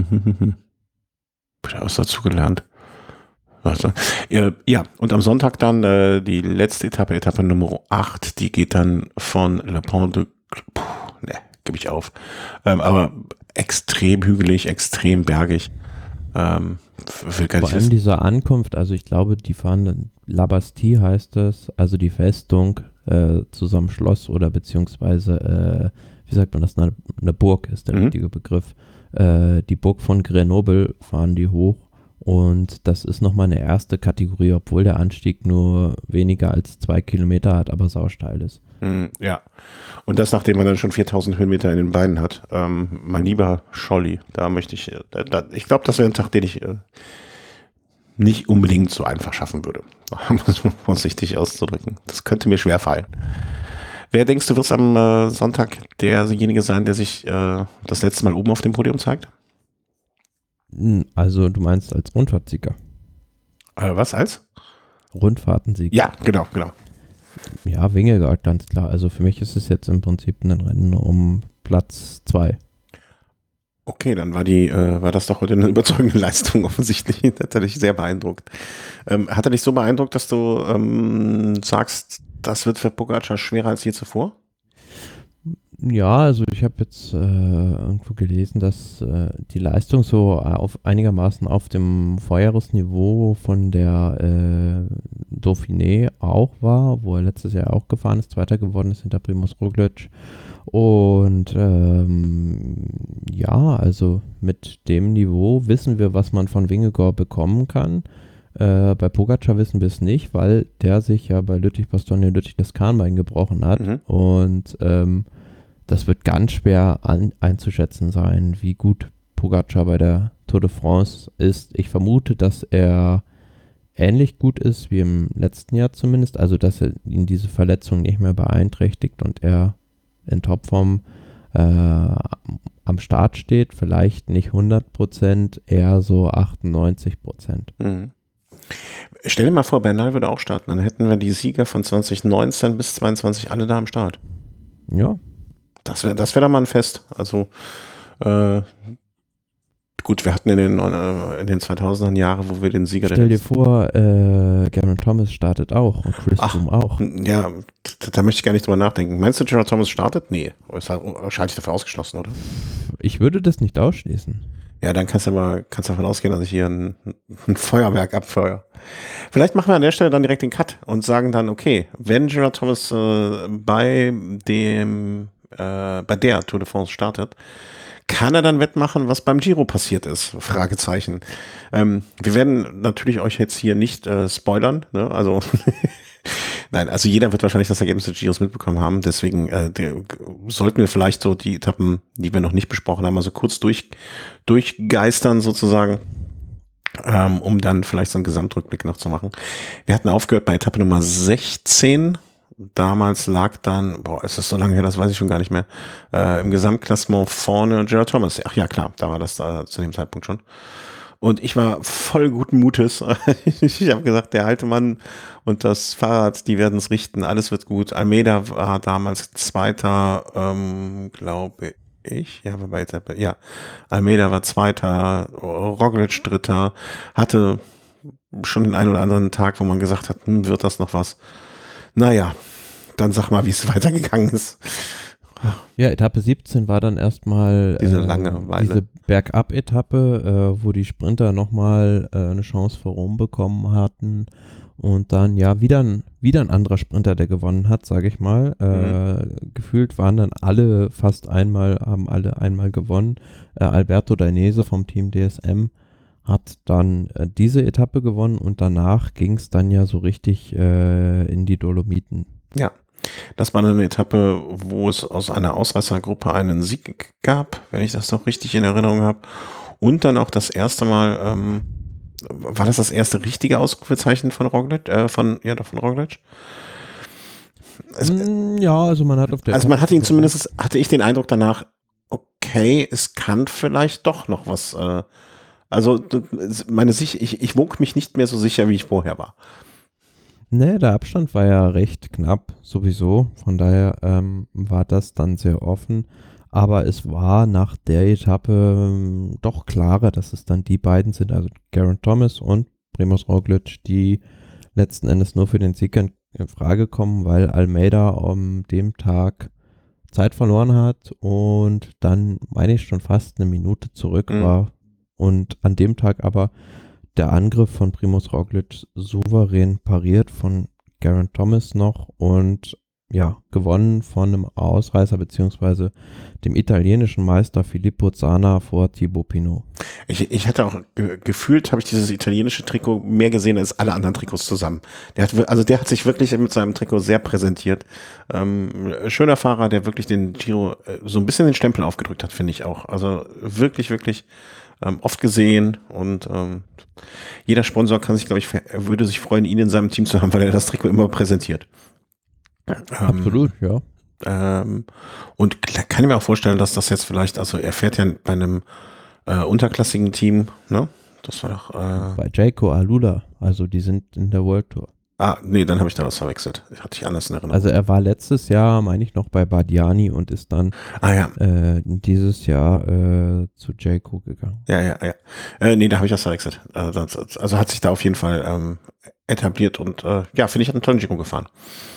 Hab ich was dazu gelernt. Also, ja, ja, und am Sonntag dann äh, die letzte Etappe, Etappe Nummer acht, die geht dann von Le Pont de, puh, ne, gebe ich auf. Ähm, aber extrem hügelig, extrem bergig. Ähm, will gar Vor nicht allem wissen. diese Ankunft, also ich glaube, die fahren dann, La Bastille heißt es, also die Festung äh, zusammen Schloss oder beziehungsweise, äh, wie sagt man das, eine, eine Burg ist der Mhm. richtige Begriff. Äh, die Burg von Grenoble fahren die hoch und das ist nochmal eine erste Kategorie, obwohl der Anstieg nur weniger als zwei Kilometer hat, aber sausteil ist. Mm, Ja, und das, nachdem man dann schon viertausend Höhenmeter in den Beinen hat. Ähm, mein lieber Scholli, da möchte ich, äh, da, da, ich glaube, das wäre ein Tag, den ich äh, nicht unbedingt so einfach schaffen würde. Um es mal vorsichtig auszudrücken. Das könnte mir schwer fallen. Wer denkst du, wird am äh, Sonntag derjenige sein, der sich äh, das letzte Mal oben auf dem Podium zeigt? Hm, Also du meinst als Rundfahrtsieger? Äh, was als? Rundfahrtensieger? Ja, genau, genau. Ja, Wingegaard, ganz klar. Also für mich ist es jetzt im Prinzip ein Rennen um Platz zwei. Okay, dann war die, äh, war das doch heute eine überzeugende Leistung offensichtlich. Das hat dich sehr beeindruckt. Ähm, hat er dich so beeindruckt, dass du ähm, sagst, das wird für Pogacar schwerer als je zuvor? Ja, also ich habe jetzt äh, irgendwo gelesen, dass äh, die Leistung so auf einigermaßen auf dem Vorjahresniveau von der äh, Dauphiné auch war, wo er letztes Jahr auch gefahren ist, Zweiter geworden ist hinter Primož Roglič. Und ähm, ja, also mit dem Niveau wissen wir, was man von Vingegaard bekommen kann. Äh, bei Pogacar wissen wir es nicht, weil der sich ja bei Lüttich-Bastogne Lüttich das Kahnbein gebrochen hat. Mhm. Und ähm, das wird ganz schwer an, einzuschätzen sein, wie gut Pogacar bei der Tour de France ist. Ich vermute, dass er ähnlich gut ist wie im letzten Jahr zumindest, also dass er ihn diese Verletzung nicht mehr beeinträchtigt und er in Topform äh, am Start steht. Vielleicht nicht hundert Prozent, eher so achtundneunzig Prozent. Mhm. Stell dir mal vor, Bernal würde auch starten. Dann hätten wir die Sieger von zwanzig neunzehn bis zweiundzwanzig alle da am Start. Ja, Das wäre das wär dann mal ein Fest. Also, äh, gut, wir hatten in den, äh, in den zweitausender Jahre, wo wir den Sieger stell dir der vor, äh, Geraint Thomas startet auch und Chris Ach. Froome auch. Ja, da, da möchte ich gar nicht drüber nachdenken. Meinst du, Gerard Thomas startet? Nee, ist halt wahrscheinlich dafür ausgeschlossen, oder? Ich würde das nicht ausschließen. Ja, dann kannst du aber kannst davon ausgehen, dass ich hier ein, ein Feuerwerk abfeuere. Vielleicht machen wir an der Stelle dann direkt den Cut und sagen dann, okay, wenn Gerard Thomas äh, bei dem äh, bei der Tour de France startet, kann er dann wettmachen, was beim Giro passiert ist? Fragezeichen. Ähm, wir werden natürlich euch jetzt hier nicht äh, spoilern, ne? Also nein, also jeder wird wahrscheinlich das Ergebnis des Giros mitbekommen haben. Deswegen äh, der, sollten wir vielleicht so die Etappen, die wir noch nicht besprochen haben, also kurz durch durchgeistern sozusagen, ähm, um dann vielleicht so einen Gesamtrückblick noch zu machen. Wir hatten aufgehört bei Etappe Nummer sechzehn. Damals lag dann, boah, ist das so lange her, das weiß ich schon gar nicht mehr, äh, im Gesamtklassement vorne Gerard Thomas. Ach ja, klar, da war das äh, zu dem Zeitpunkt schon. Und ich war voll guten Mutes. Ich habe gesagt, der alte Mann und das Fahrrad, die werden es richten, alles wird gut. Almeida war damals Zweiter, ähm, glaube ich. Ja, war bei Etappe, ja. Almeida war Zweiter, Roglic Dritter, hatte schon den einen oder anderen Tag, wo man gesagt hat, hm, wird das noch was? Naja, dann sag mal, wie es weitergegangen ist. Ja, Etappe siebzehn war dann erstmal Diese äh, Langeweile. diese Bergab-Etappe, äh, wo die Sprinter nochmal äh, eine Chance vor Rom bekommen hatten. Und dann, ja, wieder ein, wieder ein anderer Sprinter, der gewonnen hat, sage ich mal. Äh, Mhm. Gefühlt waren dann alle fast einmal, haben alle einmal gewonnen. Äh, Alberto Dainese vom Team D S M hat dann äh, diese Etappe gewonnen und danach ging es dann ja so richtig äh, in die Dolomiten. Ja, das war eine Etappe, wo es aus einer Ausreißergruppe einen Sieg gab, wenn ich das noch richtig in Erinnerung habe. Und dann auch das erste Mal, ähm, war das das erste richtige Ausrufezeichen von Roglic? Äh, von, ja, doch, von Roglic? Es, Mm, ja, also man hat auf der also man Etappe hatte ihn gemerkt, zumindest, hatte ich den Eindruck danach, okay, es kann vielleicht doch noch was, äh, also d- meine Sicht, ich, ich wog mich nicht mehr so sicher, wie ich vorher war. ne, der Abstand war ja recht knapp sowieso, von daher ähm, war das dann sehr offen. Aber es war nach der Etappe ähm, doch klarer, dass es dann die beiden sind, also Geraint Thomas und Primož Roglic, die letzten Endes nur für den Sieg in, in Frage kommen, weil Almeida am dem Tag Zeit verloren hat und dann, meine ich, schon fast eine Minute zurück Mhm. war und an dem Tag aber der Angriff von Primož Roglic souverän pariert von Geraint Thomas noch und ja, gewonnen von einem Ausreißer beziehungsweise dem italienischen Meister Filippo Zana vor Thibaut Pinot. Ich, ich hatte auch ge gefühlt, habe ich dieses italienische Trikot mehr gesehen als alle anderen Trikots zusammen. Der hat, wir- also der hat sich wirklich mit seinem Trikot sehr präsentiert. Ähm, schöner Fahrer, der wirklich den Giro äh, so ein bisschen den Stempel aufgedrückt hat, finde ich auch. Also wirklich, wirklich ähm, oft gesehen und ähm, jeder Sponsor kann sich, glaube ich, ver- würde sich freuen, ihn in seinem Team zu haben, weil er das Trikot immer präsentiert. Ähm, Absolut, ja. ähm, und klar, kann ich mir auch vorstellen, dass das jetzt vielleicht, also er fährt ja bei einem äh, unterklassigen Team, ne? Das war doch, äh, Bei Jayco Alula, also die sind in der World Tour. ah, nee, dann habe ich da was verwechselt. Hatte ich anders in Erinnerung. Also er war letztes Jahr, meine ich, noch bei Bardiani und ist dann Ah ja, äh, dieses Jahr äh, zu Jayco gegangen. ja, ja, ja. Äh, nee, da habe ich das verwechselt. Äh, das, also hat sich da auf jeden Fall ähm, etabliert und äh, ja, finde ich, hat einen tollen Giro gefahren.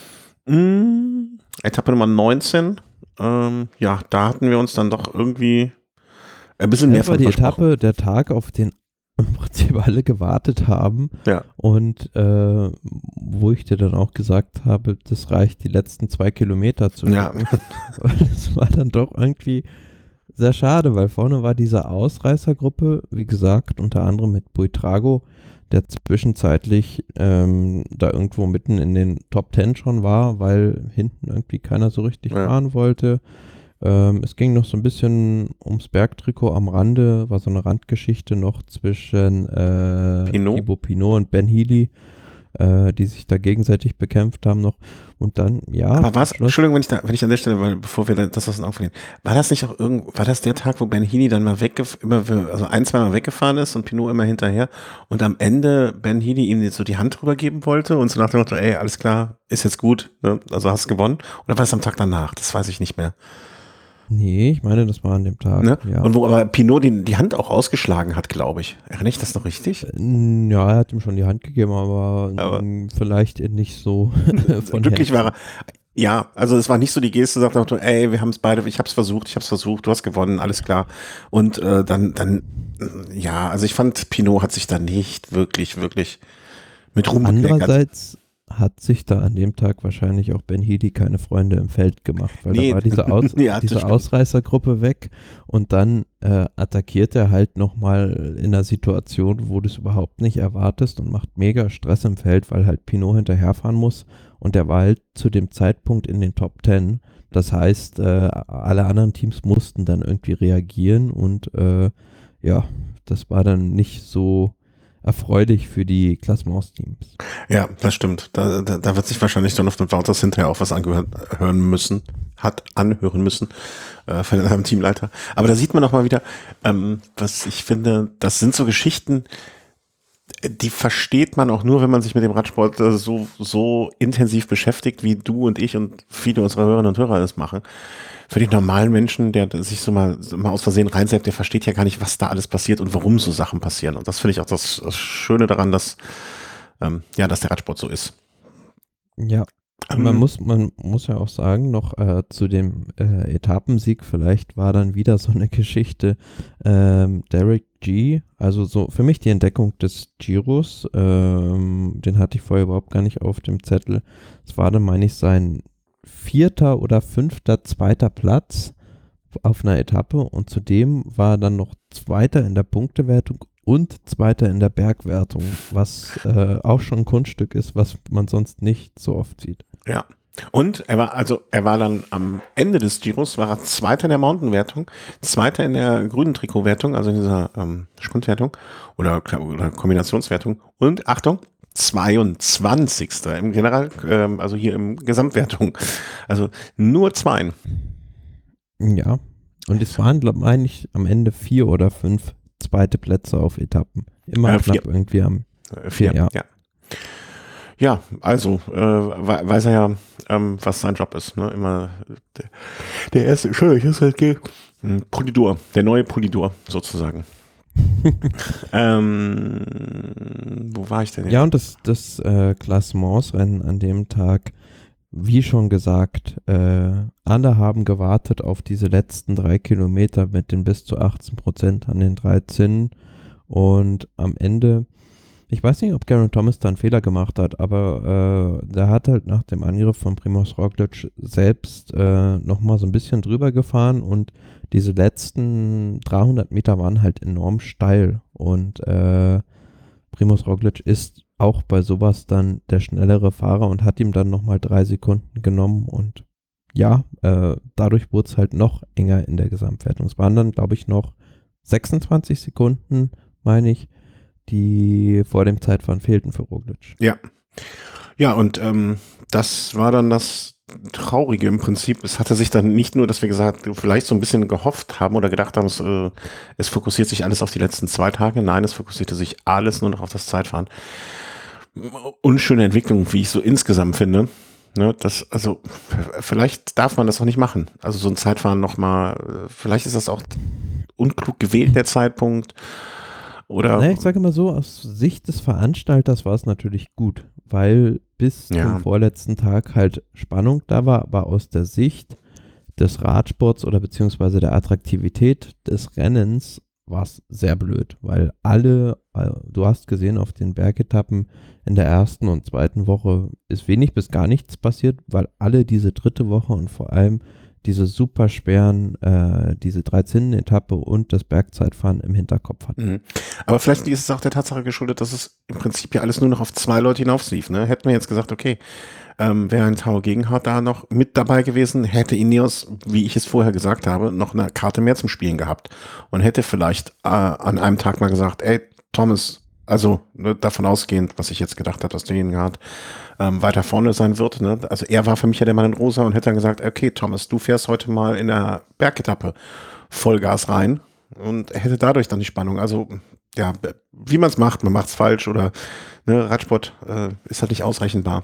Mm, Etappe Nummer neunzehn. Ähm, ja, da hatten wir uns dann doch irgendwie ein bisschen mehr Das war von die versprochen. Etappe, der Tag, auf den im Prinzip alle gewartet haben Ja, und äh, wo ich dir dann auch gesagt habe, das reicht, die letzten zwei Kilometer zu ja, schicken. Und das war dann doch irgendwie sehr schade, weil vorne war diese Ausreißergruppe, wie gesagt, unter anderem mit Buitrago, der zwischenzeitlich ähm, da irgendwo mitten in den Top Ten schon war, weil hinten irgendwie keiner so richtig ja. fahren wollte. Ähm, es ging noch so ein bisschen ums Bergtrikot am Rande, war so eine Randgeschichte noch zwischen äh, Pinot? Thibaut Pinot und Ben Healy, äh, die sich da gegenseitig bekämpft haben noch. Und dann, ja, Aber war es, zum Schluss, Entschuldigung, wenn ich da, wenn ich an der Stelle, weil bevor wir da- das aus den Augen verlieren, war das nicht auch irgend, war das der Tag, wo Ben Healy dann mal weggef immer, also ein, zweimal weggefahren ist und Pinot immer hinterher und am Ende Ben Healy ihm jetzt so die Hand drüber geben wollte und so nach dem Motto, ey, alles klar, ist jetzt gut, ne? Also hast gewonnen. Oder war das am Tag danach? Das weiß ich nicht mehr. nee, ich meine, das war an dem Tag, Ne? ja. Und wo aber Pinot die, die Hand auch ausgeschlagen hat, glaube ich. Erinnere ich das noch richtig? N- Ja, er hat ihm schon die Hand gegeben, aber, Aber n, vielleicht nicht so von glücklich war Herzen. er. Ja, also es war nicht so die Geste, sagt er, ey, wir haben es beide, ich habe es versucht, ich habe es versucht, du hast gewonnen, alles klar. Und äh, dann, dann, äh, ja, also ich fand, Pinot hat sich da nicht wirklich, wirklich mit Ruhm bekleckert. Andererseits hat sich da an dem Tag wahrscheinlich auch Ben Healy keine Freunde im Feld gemacht, weil Nee, da war diese, Aus ja, das diese stimmt. Ausreißergruppe weg und dann äh, attackiert er halt nochmal in einer Situation, wo du es überhaupt nicht erwartest und macht mega Stress im Feld, weil halt Pinot hinterherfahren muss und der war halt zu dem Zeitpunkt in den Top Ten. Das heißt, äh, alle anderen Teams mussten dann irgendwie reagieren und äh, ja, das war dann nicht so erfreulich für die Klassementsteams. Ja, das stimmt. Da, da, da wird sich wahrscheinlich Jonathan Wouters hinterher auch was angehört hören müssen, hat anhören müssen äh, von einem Teamleiter. Aber da sieht man auch mal wieder, ähm, was ich finde, das sind so Geschichten, die versteht man auch nur, wenn man sich mit dem Radsport äh, so, so intensiv beschäftigt, wie du und ich und viele unserer Hörerinnen und Hörer das machen. Für den normalen Menschen, der sich so mal, so mal aus Versehen reinsetzt, der versteht ja gar nicht, was da alles passiert und warum so Sachen passieren. Und das finde ich auch das, das Schöne daran, dass, ähm, ja, dass der Radsport so ist. Ja. Man muss, man muss ja auch sagen, noch äh, zu dem äh, Etappensieg, vielleicht war dann wieder so eine Geschichte, ähm, Derek G., also so für mich die Entdeckung des Giros, ähm, den hatte ich vorher überhaupt gar nicht auf dem Zettel. Es war dann, meine ich, sein vierter oder fünfter, zweiter Platz auf einer Etappe und zudem war er dann noch Zweiter in der Punktewertung und Zweiter in der Bergwertung, was äh, auch schon ein Kunststück ist, was man sonst nicht so oft sieht. Ja. Und er war, also er war dann am Ende des Giros, war er Zweiter in der Mountainwertung, Zweiter in der grünen Trikotwertung, also in dieser ähm, Sprintwertung oder, oder Kombinationswertung und Achtung, zweiundzwanzigster im General, ähm, also hier im Gesamtwertung. Also nur Zweien. Ja, und es waren, glaube ich, eigentlich am Ende vier oder fünf zweite Plätze auf Etappen. Immer Äh, knapp vier. irgendwie am Äh, vier, ja. ja. Ja, also äh, weiß er ja, ähm, was sein Job ist. Ne? Immer der, der erste, Entschuldigung, ist halt G. Polidor, der neue Polidor sozusagen. ähm, wo war ich denn jetzt? Ja, und das, das äh, Klassementsrennen an dem Tag, wie schon gesagt, äh, alle haben gewartet auf diese letzten drei Kilometer mit den bis zu achtzehn Prozent an den drei Zinnen und am Ende, ich weiß nicht, ob Geraint Thomas da einen Fehler gemacht hat, aber äh, der hat halt nach dem Angriff von Primož Roglič selbst äh, nochmal so ein bisschen drüber gefahren und diese letzten dreihundert Meter waren halt enorm steil und äh, Primož Roglič ist auch bei sowas dann der schnellere Fahrer und hat ihm dann nochmal drei Sekunden genommen und ja, äh, dadurch wurde es halt noch enger in der Gesamtwertung. Es waren dann, glaube ich, noch sechsundzwanzig Sekunden, meine ich, die vor dem Zeitfahren fehlten für Roglič. Ja. Ja, und ähm, das war dann das Traurige im Prinzip. Es hatte sich dann nicht nur, dass wir gesagt, vielleicht so ein bisschen gehofft haben oder gedacht haben, es, äh, es fokussiert sich alles auf die letzten zwei Tage. Nein, es fokussierte sich alles nur noch auf das Zeitfahren. Unschöne Entwicklung, wie ich so insgesamt finde. Ne, das, also, vielleicht darf man das auch nicht machen. Also so ein Zeitfahren nochmal, vielleicht ist das auch unklug gewählt, der Zeitpunkt. Oder naja, ich sage mal so, aus Sicht des Veranstalters war es natürlich gut, weil bis ja. zum vorletzten Tag halt Spannung da war, aber aus der Sicht des Radsports oder beziehungsweise der Attraktivität des Rennens war es sehr blöd, weil alle, du hast gesehen, auf den Bergetappen in der ersten und zweiten Woche ist wenig bis gar nichts passiert, weil alle diese dritte Woche und vor allem diese super schweren, äh, diese Drei-Zinnen-Etappe und das Bergzeitfahren im Hinterkopf hatten. Mhm. Aber vielleicht ist es auch der Tatsache geschuldet, dass es im Prinzip ja alles nur noch auf zwei Leute hinauslief. Ne? Hätten wir jetzt gesagt, okay, ähm, wäre ein Tao Gegenhardt da noch mit dabei gewesen, hätte Ineos, wie ich es vorher gesagt habe, noch eine Karte mehr zum Spielen gehabt und hätte vielleicht äh, an einem Tag mal gesagt, ey, Thomas, also ne, davon ausgehend, was ich jetzt gedacht habe, dass der Gegenhardt ähm, weiter vorne sein wird. Ne? Also er war für mich ja der Mann in Rosa und hätte dann gesagt, okay, Thomas, du fährst heute mal in der Bergetappe Vollgas rein und hätte dadurch dann die Spannung. Also ja, wie man es macht, man macht es falsch oder ne, Radsport äh, ist halt nicht ausrechenbar.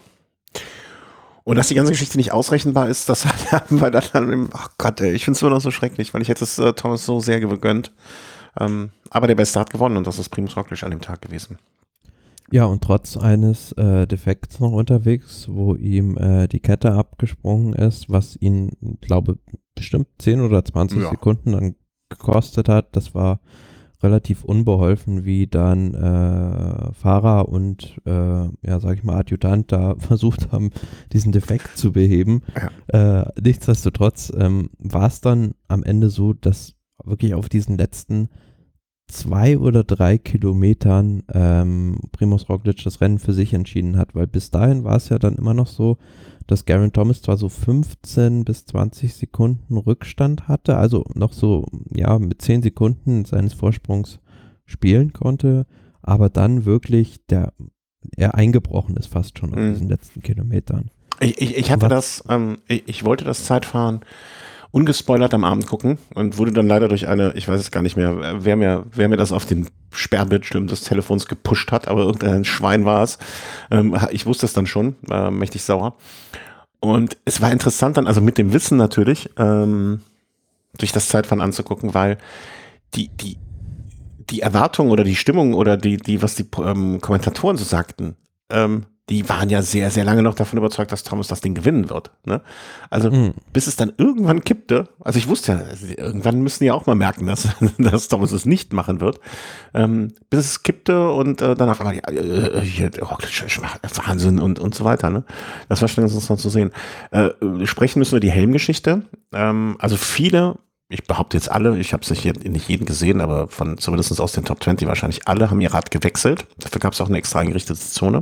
Und dass die ganze Geschichte nicht ausrechenbar ist, das haben wir dann im, ach Gott, ey, ich finde es immer noch so schrecklich, weil ich hätte es äh, Thomas so sehr gegönnt. Ähm, aber der Beste hat gewonnen und das ist Primož Roglič an dem Tag gewesen. Ja, und trotz eines äh, Defekts noch unterwegs, wo ihm äh, die Kette abgesprungen ist, was ihn, glaube bestimmt zehn oder zwanzig ja. Sekunden dann gekostet hat. Das war relativ unbeholfen, wie dann äh, Fahrer und, äh, ja, sag ich mal, Adjutant da versucht haben, diesen Defekt zu beheben. Ja. Äh, nichtsdestotrotz ähm, war es dann am Ende so, dass wirklich auf diesen letzten zwei oder drei Kilometern ähm, Primož Roglič das Rennen für sich entschieden hat, weil bis dahin war es ja dann immer noch so, dass Geraint Thomas zwar so fünfzehn bis zwanzig Sekunden Rückstand hatte, also noch so, ja, mit zehn Sekunden seines Vorsprungs spielen konnte, aber dann wirklich der, er eingebrochen ist fast schon auf mhm. diesen letzten Kilometern. Ich, ich, ich hatte das, ähm, ich, ich wollte das Zeitfahren ungespoilert am Abend gucken und wurde dann leider durch eine, ich weiß es gar nicht mehr, wer mir, wer mir das auf den Sperrbildschirm des Telefons gepusht hat, aber irgendein Schwein war es. Ähm, ich wusste es dann schon, äh, mächtig sauer. Und es war interessant dann, also mit dem Wissen natürlich, ähm, durch das Zeitfahren anzugucken, weil die, die, die Erwartung oder die Stimmung oder die, die, was die ähm, Kommentatoren so sagten, ähm, die waren ja sehr, sehr lange noch davon überzeugt, dass Thomas das Ding gewinnen wird. Ne? Also mhm. bis es dann irgendwann kippte, also ich wusste ja, irgendwann müssen die auch mal merken, dass, dass Thomas es nicht machen wird, ähm, bis es kippte und äh, danach war die, äh, hier, Wahnsinn und, und so weiter. Ne? Das war schon ganz interessant zu sehen. Äh, sprechen müssen wir die Helmgeschichte. Ähm, also viele, ich behaupte jetzt alle, ich habe es nicht, nicht jeden gesehen, aber von zumindest aus den Top zwanzig wahrscheinlich alle haben ihr Rad gewechselt. Dafür gab es auch eine extra eingerichtete Zone.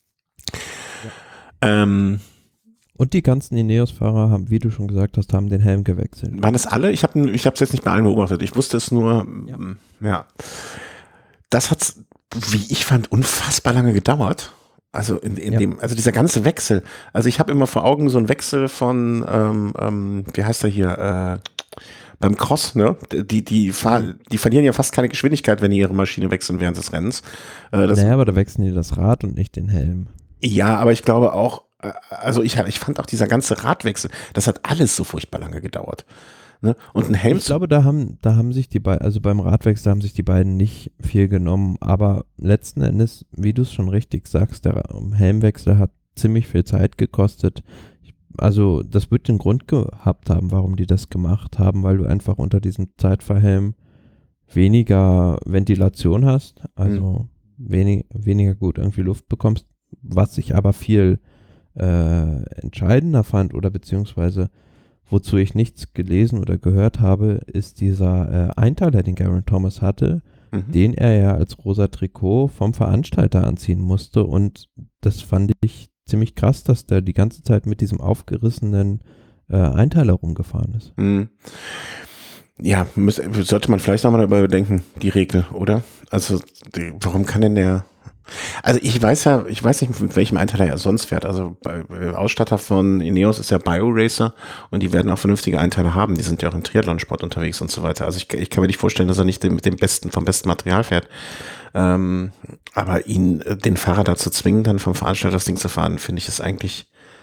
Ja. Ähm, und die ganzen Ineos-Fahrer haben, wie du schon gesagt hast, haben den Helm gewechselt. Waren das alle? Ich habe ich es jetzt nicht bei allen beobachtet. Ich wusste es nur, ja. ja. Das hat, wie ich fand, unfassbar lange gedauert. Also in, in ja. dem, also dieser ganze Wechsel. Also ich habe immer vor Augen so einen Wechsel von, ähm, ähm, wie heißt er hier, äh, beim Cross, ne? Die, die, fahr, die verlieren ja fast keine Geschwindigkeit, wenn die ihre Maschine wechseln während des Rennens. Äh, das, naja, aber da wechseln die das Rad und nicht den Helm. Ja, aber ich glaube auch, also ich, ich fand auch dieser ganze Radwechsel, das hat alles so furchtbar lange gedauert. Ne? Und ein Helm. Ich glaube, da haben, da haben sich die beiden, also beim Radwechsel haben sich die beiden nicht viel genommen, aber letzten Endes, wie du es schon richtig sagst, der Helmwechsel hat ziemlich viel Zeit gekostet. Also das wird den Grund gehabt haben, warum die das gemacht haben, weil du einfach unter diesem Zeitverhelm weniger Ventilation hast, also hm. wenig, weniger gut irgendwie Luft bekommst, was ich aber viel äh, entscheidender fand oder beziehungsweise wozu ich nichts gelesen oder gehört habe, ist dieser äh, Einteiler, den Geraint Thomas hatte, mhm. den er ja als rosa Trikot vom Veranstalter anziehen musste und das fand ich ziemlich krass, dass der die ganze Zeit mit diesem aufgerissenen äh, Einteiler rumgefahren ist. Mhm. Ja, muss, sollte man vielleicht nochmal dabei bedenken, die Regel, oder? Also, die, warum kann denn der Also ich weiß ja, ich weiß nicht, mit welchem Einteiler er sonst fährt. Also bei, bei Ausstatter von Ineos ist ja BioRacer und die werden auch vernünftige Einteiler haben. Die sind ja auch im Triathlonsport unterwegs und so weiter. Also ich, ich kann mir nicht vorstellen, dass er nicht mit dem besten, vom besten Material fährt. Ähm, aber ihn, den Fahrer dazu zwingen, dann vom Veranstalter das Ding zu fahren, finde ich ist eigentlich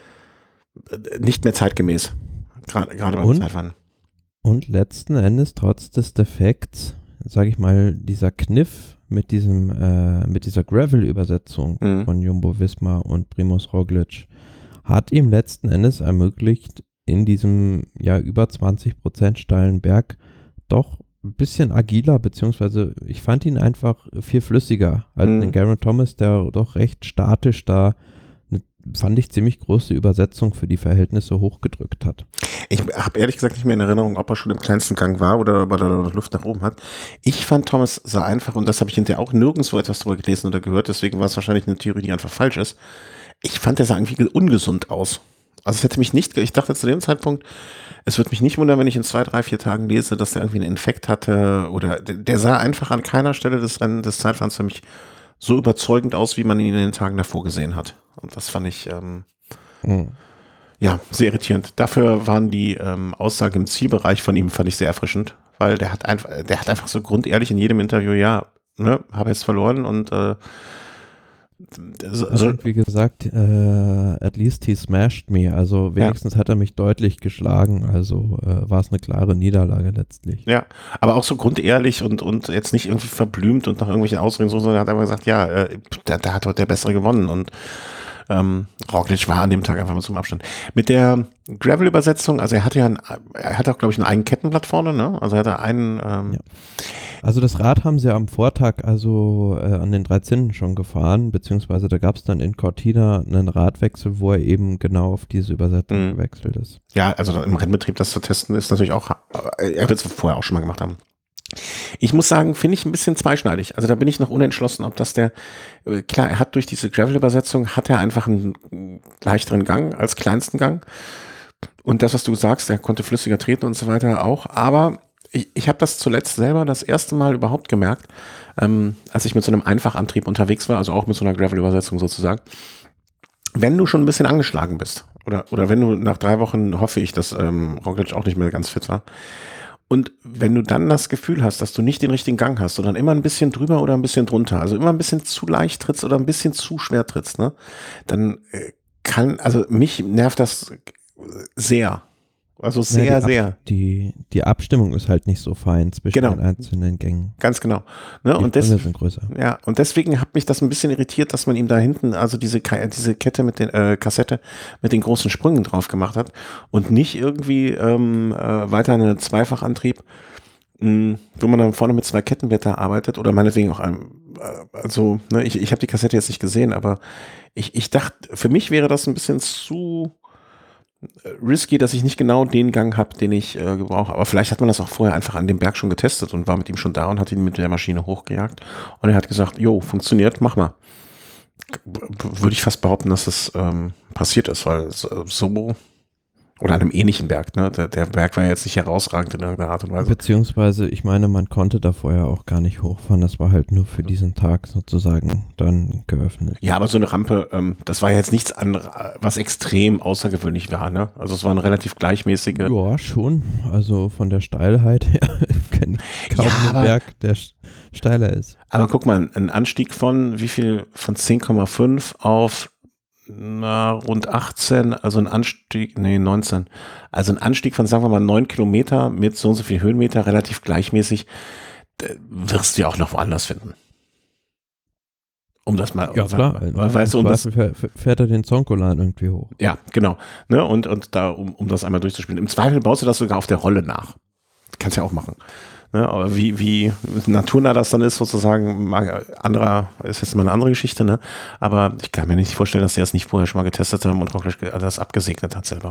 nicht mehr zeitgemäß. Gerade, gerade beim und, Zeitfahren. Und letzten Endes, trotz des Defekts, sage ich mal, dieser Kniff, mit diesem, äh, mit dieser Gravel-Übersetzung mhm. von Jumbo Visma und Primož Roglič hat ihm letzten Endes ermöglicht, in diesem ja über zwanzig Prozent steilen Berg doch ein bisschen agiler, beziehungsweise ich fand ihn einfach viel flüssiger als mhm. den Geraint Thomas, der doch recht statisch da eine, fand ich, ziemlich große Übersetzung für die Verhältnisse hochgedrückt hat. Ich habe ehrlich gesagt nicht mehr in Erinnerung, ob er schon im kleinsten Gang war oder ob er da noch Luft nach oben hat. Ich fand Thomas sah einfach, und das habe ich hinterher auch nirgendwo etwas drüber gelesen oder gehört, deswegen war es wahrscheinlich eine Theorie, die einfach falsch ist. Ich fand, der sah irgendwie ungesund aus. Also es hätte mich nicht, ich dachte zu dem Zeitpunkt, es würde mich nicht wundern, wenn ich in zwei, drei, vier Tagen lese, dass der irgendwie einen Infekt hatte oder der sah einfach an keiner Stelle des Rennen, des Zeitfahrens für mich so überzeugend aus, wie man ihn in den Tagen davor gesehen hat. Und das fand ich, ähm, mhm. ja, sehr irritierend. Dafür waren die ähm, Aussagen im Zielbereich von ihm, fand ich sehr erfrischend, weil der hat einfach, der hat einfach so grundehrlich in jedem Interview, ja, ne, habe jetzt verloren und äh, so, also, wie gesagt, äh, at least he smashed me, also wenigstens ja. hat er mich deutlich geschlagen, also äh, war es eine klare Niederlage letztlich. Ja, aber auch so grundehrlich und, und jetzt nicht irgendwie verblümt und nach irgendwelchen Ausreden, sondern er hat einfach gesagt, ja, äh, da, da hat heute der Bessere gewonnen und Ähm, Roglič war an dem Tag einfach mal zum Abstand. Mit der Gravel-Übersetzung, also er hatte ja, ein, er hat auch, glaube ich, ein eigenes Kettenblatt vorne, ne? Also er hatte einen. Ähm ja. Also das Rad haben sie am Vortag also äh, an den dreizehnten schon gefahren, beziehungsweise da gab es dann in Cortina einen Radwechsel, wo er eben genau auf diese Übersetzung mhm. gewechselt ist. Ja, also im Rennbetrieb das zu testen ist natürlich auch, er wird es vorher auch schon mal gemacht haben. Ich muss sagen, finde ich ein bisschen zweischneidig. Also da bin ich noch unentschlossen, ob das der, klar, er hat durch diese Gravel-Übersetzung, hat er einfach einen leichteren Gang als kleinsten Gang. Und das, was du sagst, er konnte flüssiger treten und so weiter auch. Aber ich, ich habe das zuletzt selber das erste Mal überhaupt gemerkt, ähm, als ich mit so einem Einfachantrieb unterwegs war, also auch mit so einer Gravel-Übersetzung sozusagen. Wenn du schon ein bisschen angeschlagen bist, oder, oder wenn du nach drei Wochen, hoffe ich, dass ähm, Roglič auch nicht mehr ganz fit war, und wenn du dann das Gefühl hast, dass du nicht den richtigen Gang hast, sondern immer ein bisschen drüber oder ein bisschen drunter, also immer ein bisschen zu leicht trittst oder ein bisschen zu schwer trittst, ne, dann kann, also mich nervt das sehr. Also Ja, die, sehr, Ab sehr. die, die Abstimmung ist halt nicht so fein zwischen Genau, den einzelnen Gängen. ganz genau. Ne? Die Und, des, Sprünge sind größer. ja, und deswegen hat mich das ein bisschen irritiert, dass man ihm da hinten, also diese, Ka- diese Kette mit den, äh, Kassette mit den großen Sprüngen drauf gemacht hat und nicht irgendwie ähm, äh, weiter einen Zweifachantrieb, mh, wo man dann vorne mit zwei Kettenblätter arbeitet oder meinetwegen auch einem, äh, also, ne, ich, ich habe die Kassette jetzt nicht gesehen, aber ich, ich dachte, für mich wäre das ein bisschen zu risky, dass ich nicht genau den Gang habe, den ich äh, gebrauche. Aber vielleicht hat man das auch vorher einfach an dem Berg schon getestet und war mit ihm schon da und hat ihn mit der Maschine hochgejagt. Und er hat gesagt, jo, funktioniert, mach mal. W- Würde ich fast behaupten, dass das ähm, passiert ist, weil so, so oder an einem ähnlichen Berg, ne? Der, der Berg war ja jetzt nicht herausragend in irgendeiner Art und Weise. Beziehungsweise, ich meine, man konnte da vorher auch gar nicht hochfahren. Das war halt nur für diesen Tag sozusagen dann geöffnet. Ja, aber so eine Rampe, ähm, das war jetzt nichts anderes, was extrem außergewöhnlich war, ne? Also es waren relativ gleichmäßige. Ja, schon. Also von der Steilheit her kenne ich kaum Ja, einen aber- Berg, der st- steiler ist. Aber guck mal, ein Anstieg von wie viel? Von zehn Komma fünf auf na, rund achtzehn, also ein Anstieg, nee, neunzehn. Also ein Anstieg von, sagen wir mal, neun Kilometer mit so und so viel Höhenmeter, relativ gleichmäßig, d- wirst du ja auch noch woanders finden. Um das mal, Ja, klar. weil, weißt du, um das, Zweifel fähr- fährt er den Zonkolan irgendwie hoch. ja, genau, ne, und, und da, um, um das einmal durchzuspielen. Im Zweifel baust du das sogar auf der Rolle nach. Kannst ja auch machen. Ne, aber wie, wie naturnah das dann ist, sozusagen, mag, anderer, ist jetzt mal eine andere Geschichte, ne? Aber ich kann mir nicht vorstellen, dass die das nicht vorher schon mal getestet haben und auch gleich ge- das abgesegnet hat selber.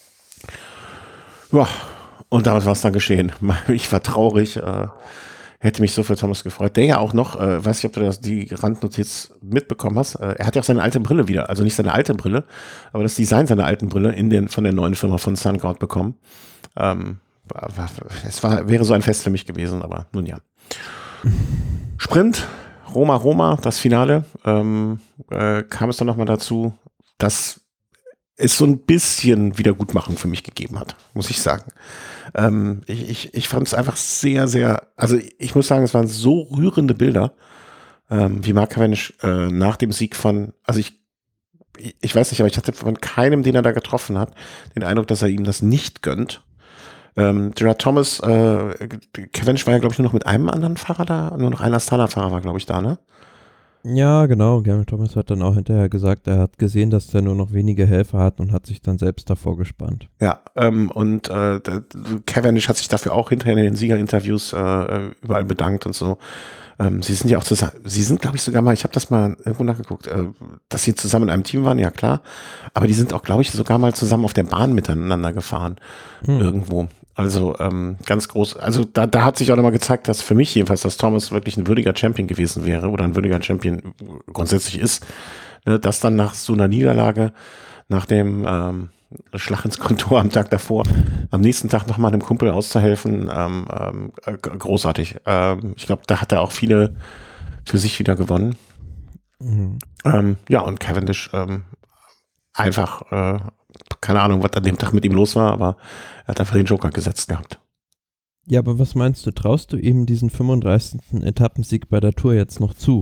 Ja, und damit war es dann geschehen. Ich war traurig, äh, hätte mich so für Thomas gefreut. Der ja auch noch, äh, weiß nicht, ob du das, die Randnotiz mitbekommen hast, äh, er hat ja auch seine alte Brille wieder, also nicht seine alte Brille, aber das Design seiner alten Brille in den, von der neuen Firma von SunGuard bekommen. Ähm, war- war- es war, wäre so ein Fest für mich gewesen, aber nun ja. Sprint, Roma, Roma, das Finale, ähm, äh, kam es dann nochmal dazu, dass es so ein bisschen Wiedergutmachung für mich gegeben hat, muss ich sagen. Ähm, ich ich, ich fand es einfach sehr, sehr, also ich muss sagen, es waren so rührende Bilder, ähm, wie Mark Cavendish äh, nach dem Sieg von, also ich, ich, ich weiß nicht, aber ich hatte von keinem, den er da getroffen hat, den Eindruck, dass er ihm das nicht gönnt. Ähm, Gerard Thomas, äh, Cavendish war ja, glaube ich, nur noch mit einem anderen Fahrer da, nur noch ein Astana-Fahrer war, glaube ich, da, ne? Ja, genau. Gary Thomas hat dann auch hinterher gesagt, er hat gesehen, dass der nur noch wenige Helfer hat und hat sich dann selbst davor gespannt. Ja, ähm, und äh, der- Cavendish hat sich dafür auch hinterher in den Siegerinterviews äh, überall bedankt und so. Ähm, sie sind ja auch zusammen, sie sind, glaube ich, sogar mal, ich habe das mal irgendwo nachgeguckt, äh, dass sie zusammen in einem Team waren, ja klar. Aber die sind auch, glaube ich, sogar mal zusammen auf der Bahn miteinander gefahren. Hm. Irgendwo. Also ähm, ganz groß. Also da, da hat sich auch nochmal gezeigt, dass für mich jedenfalls, dass Thomas wirklich ein würdiger Champion gewesen wäre oder ein würdiger Champion grundsätzlich ist. Ne, dass dann nach so einer Niederlage, nach dem ähm, Schlag ins Kontor am Tag davor, am nächsten Tag nochmal einem Kumpel auszuhelfen, ähm, ähm, äh, großartig. Ähm, ich glaube, da hat er auch viele für sich wieder gewonnen. Mhm. Ähm, ja, und Cavendish ähm, einfach, äh, keine Ahnung, was an dem Tag mit ihm los war, aber er hat einfach den Joker gesetzt gehabt. Ja, aber was meinst du, traust du ihm diesen fünfunddreißigsten Etappensieg bei der Tour jetzt noch zu?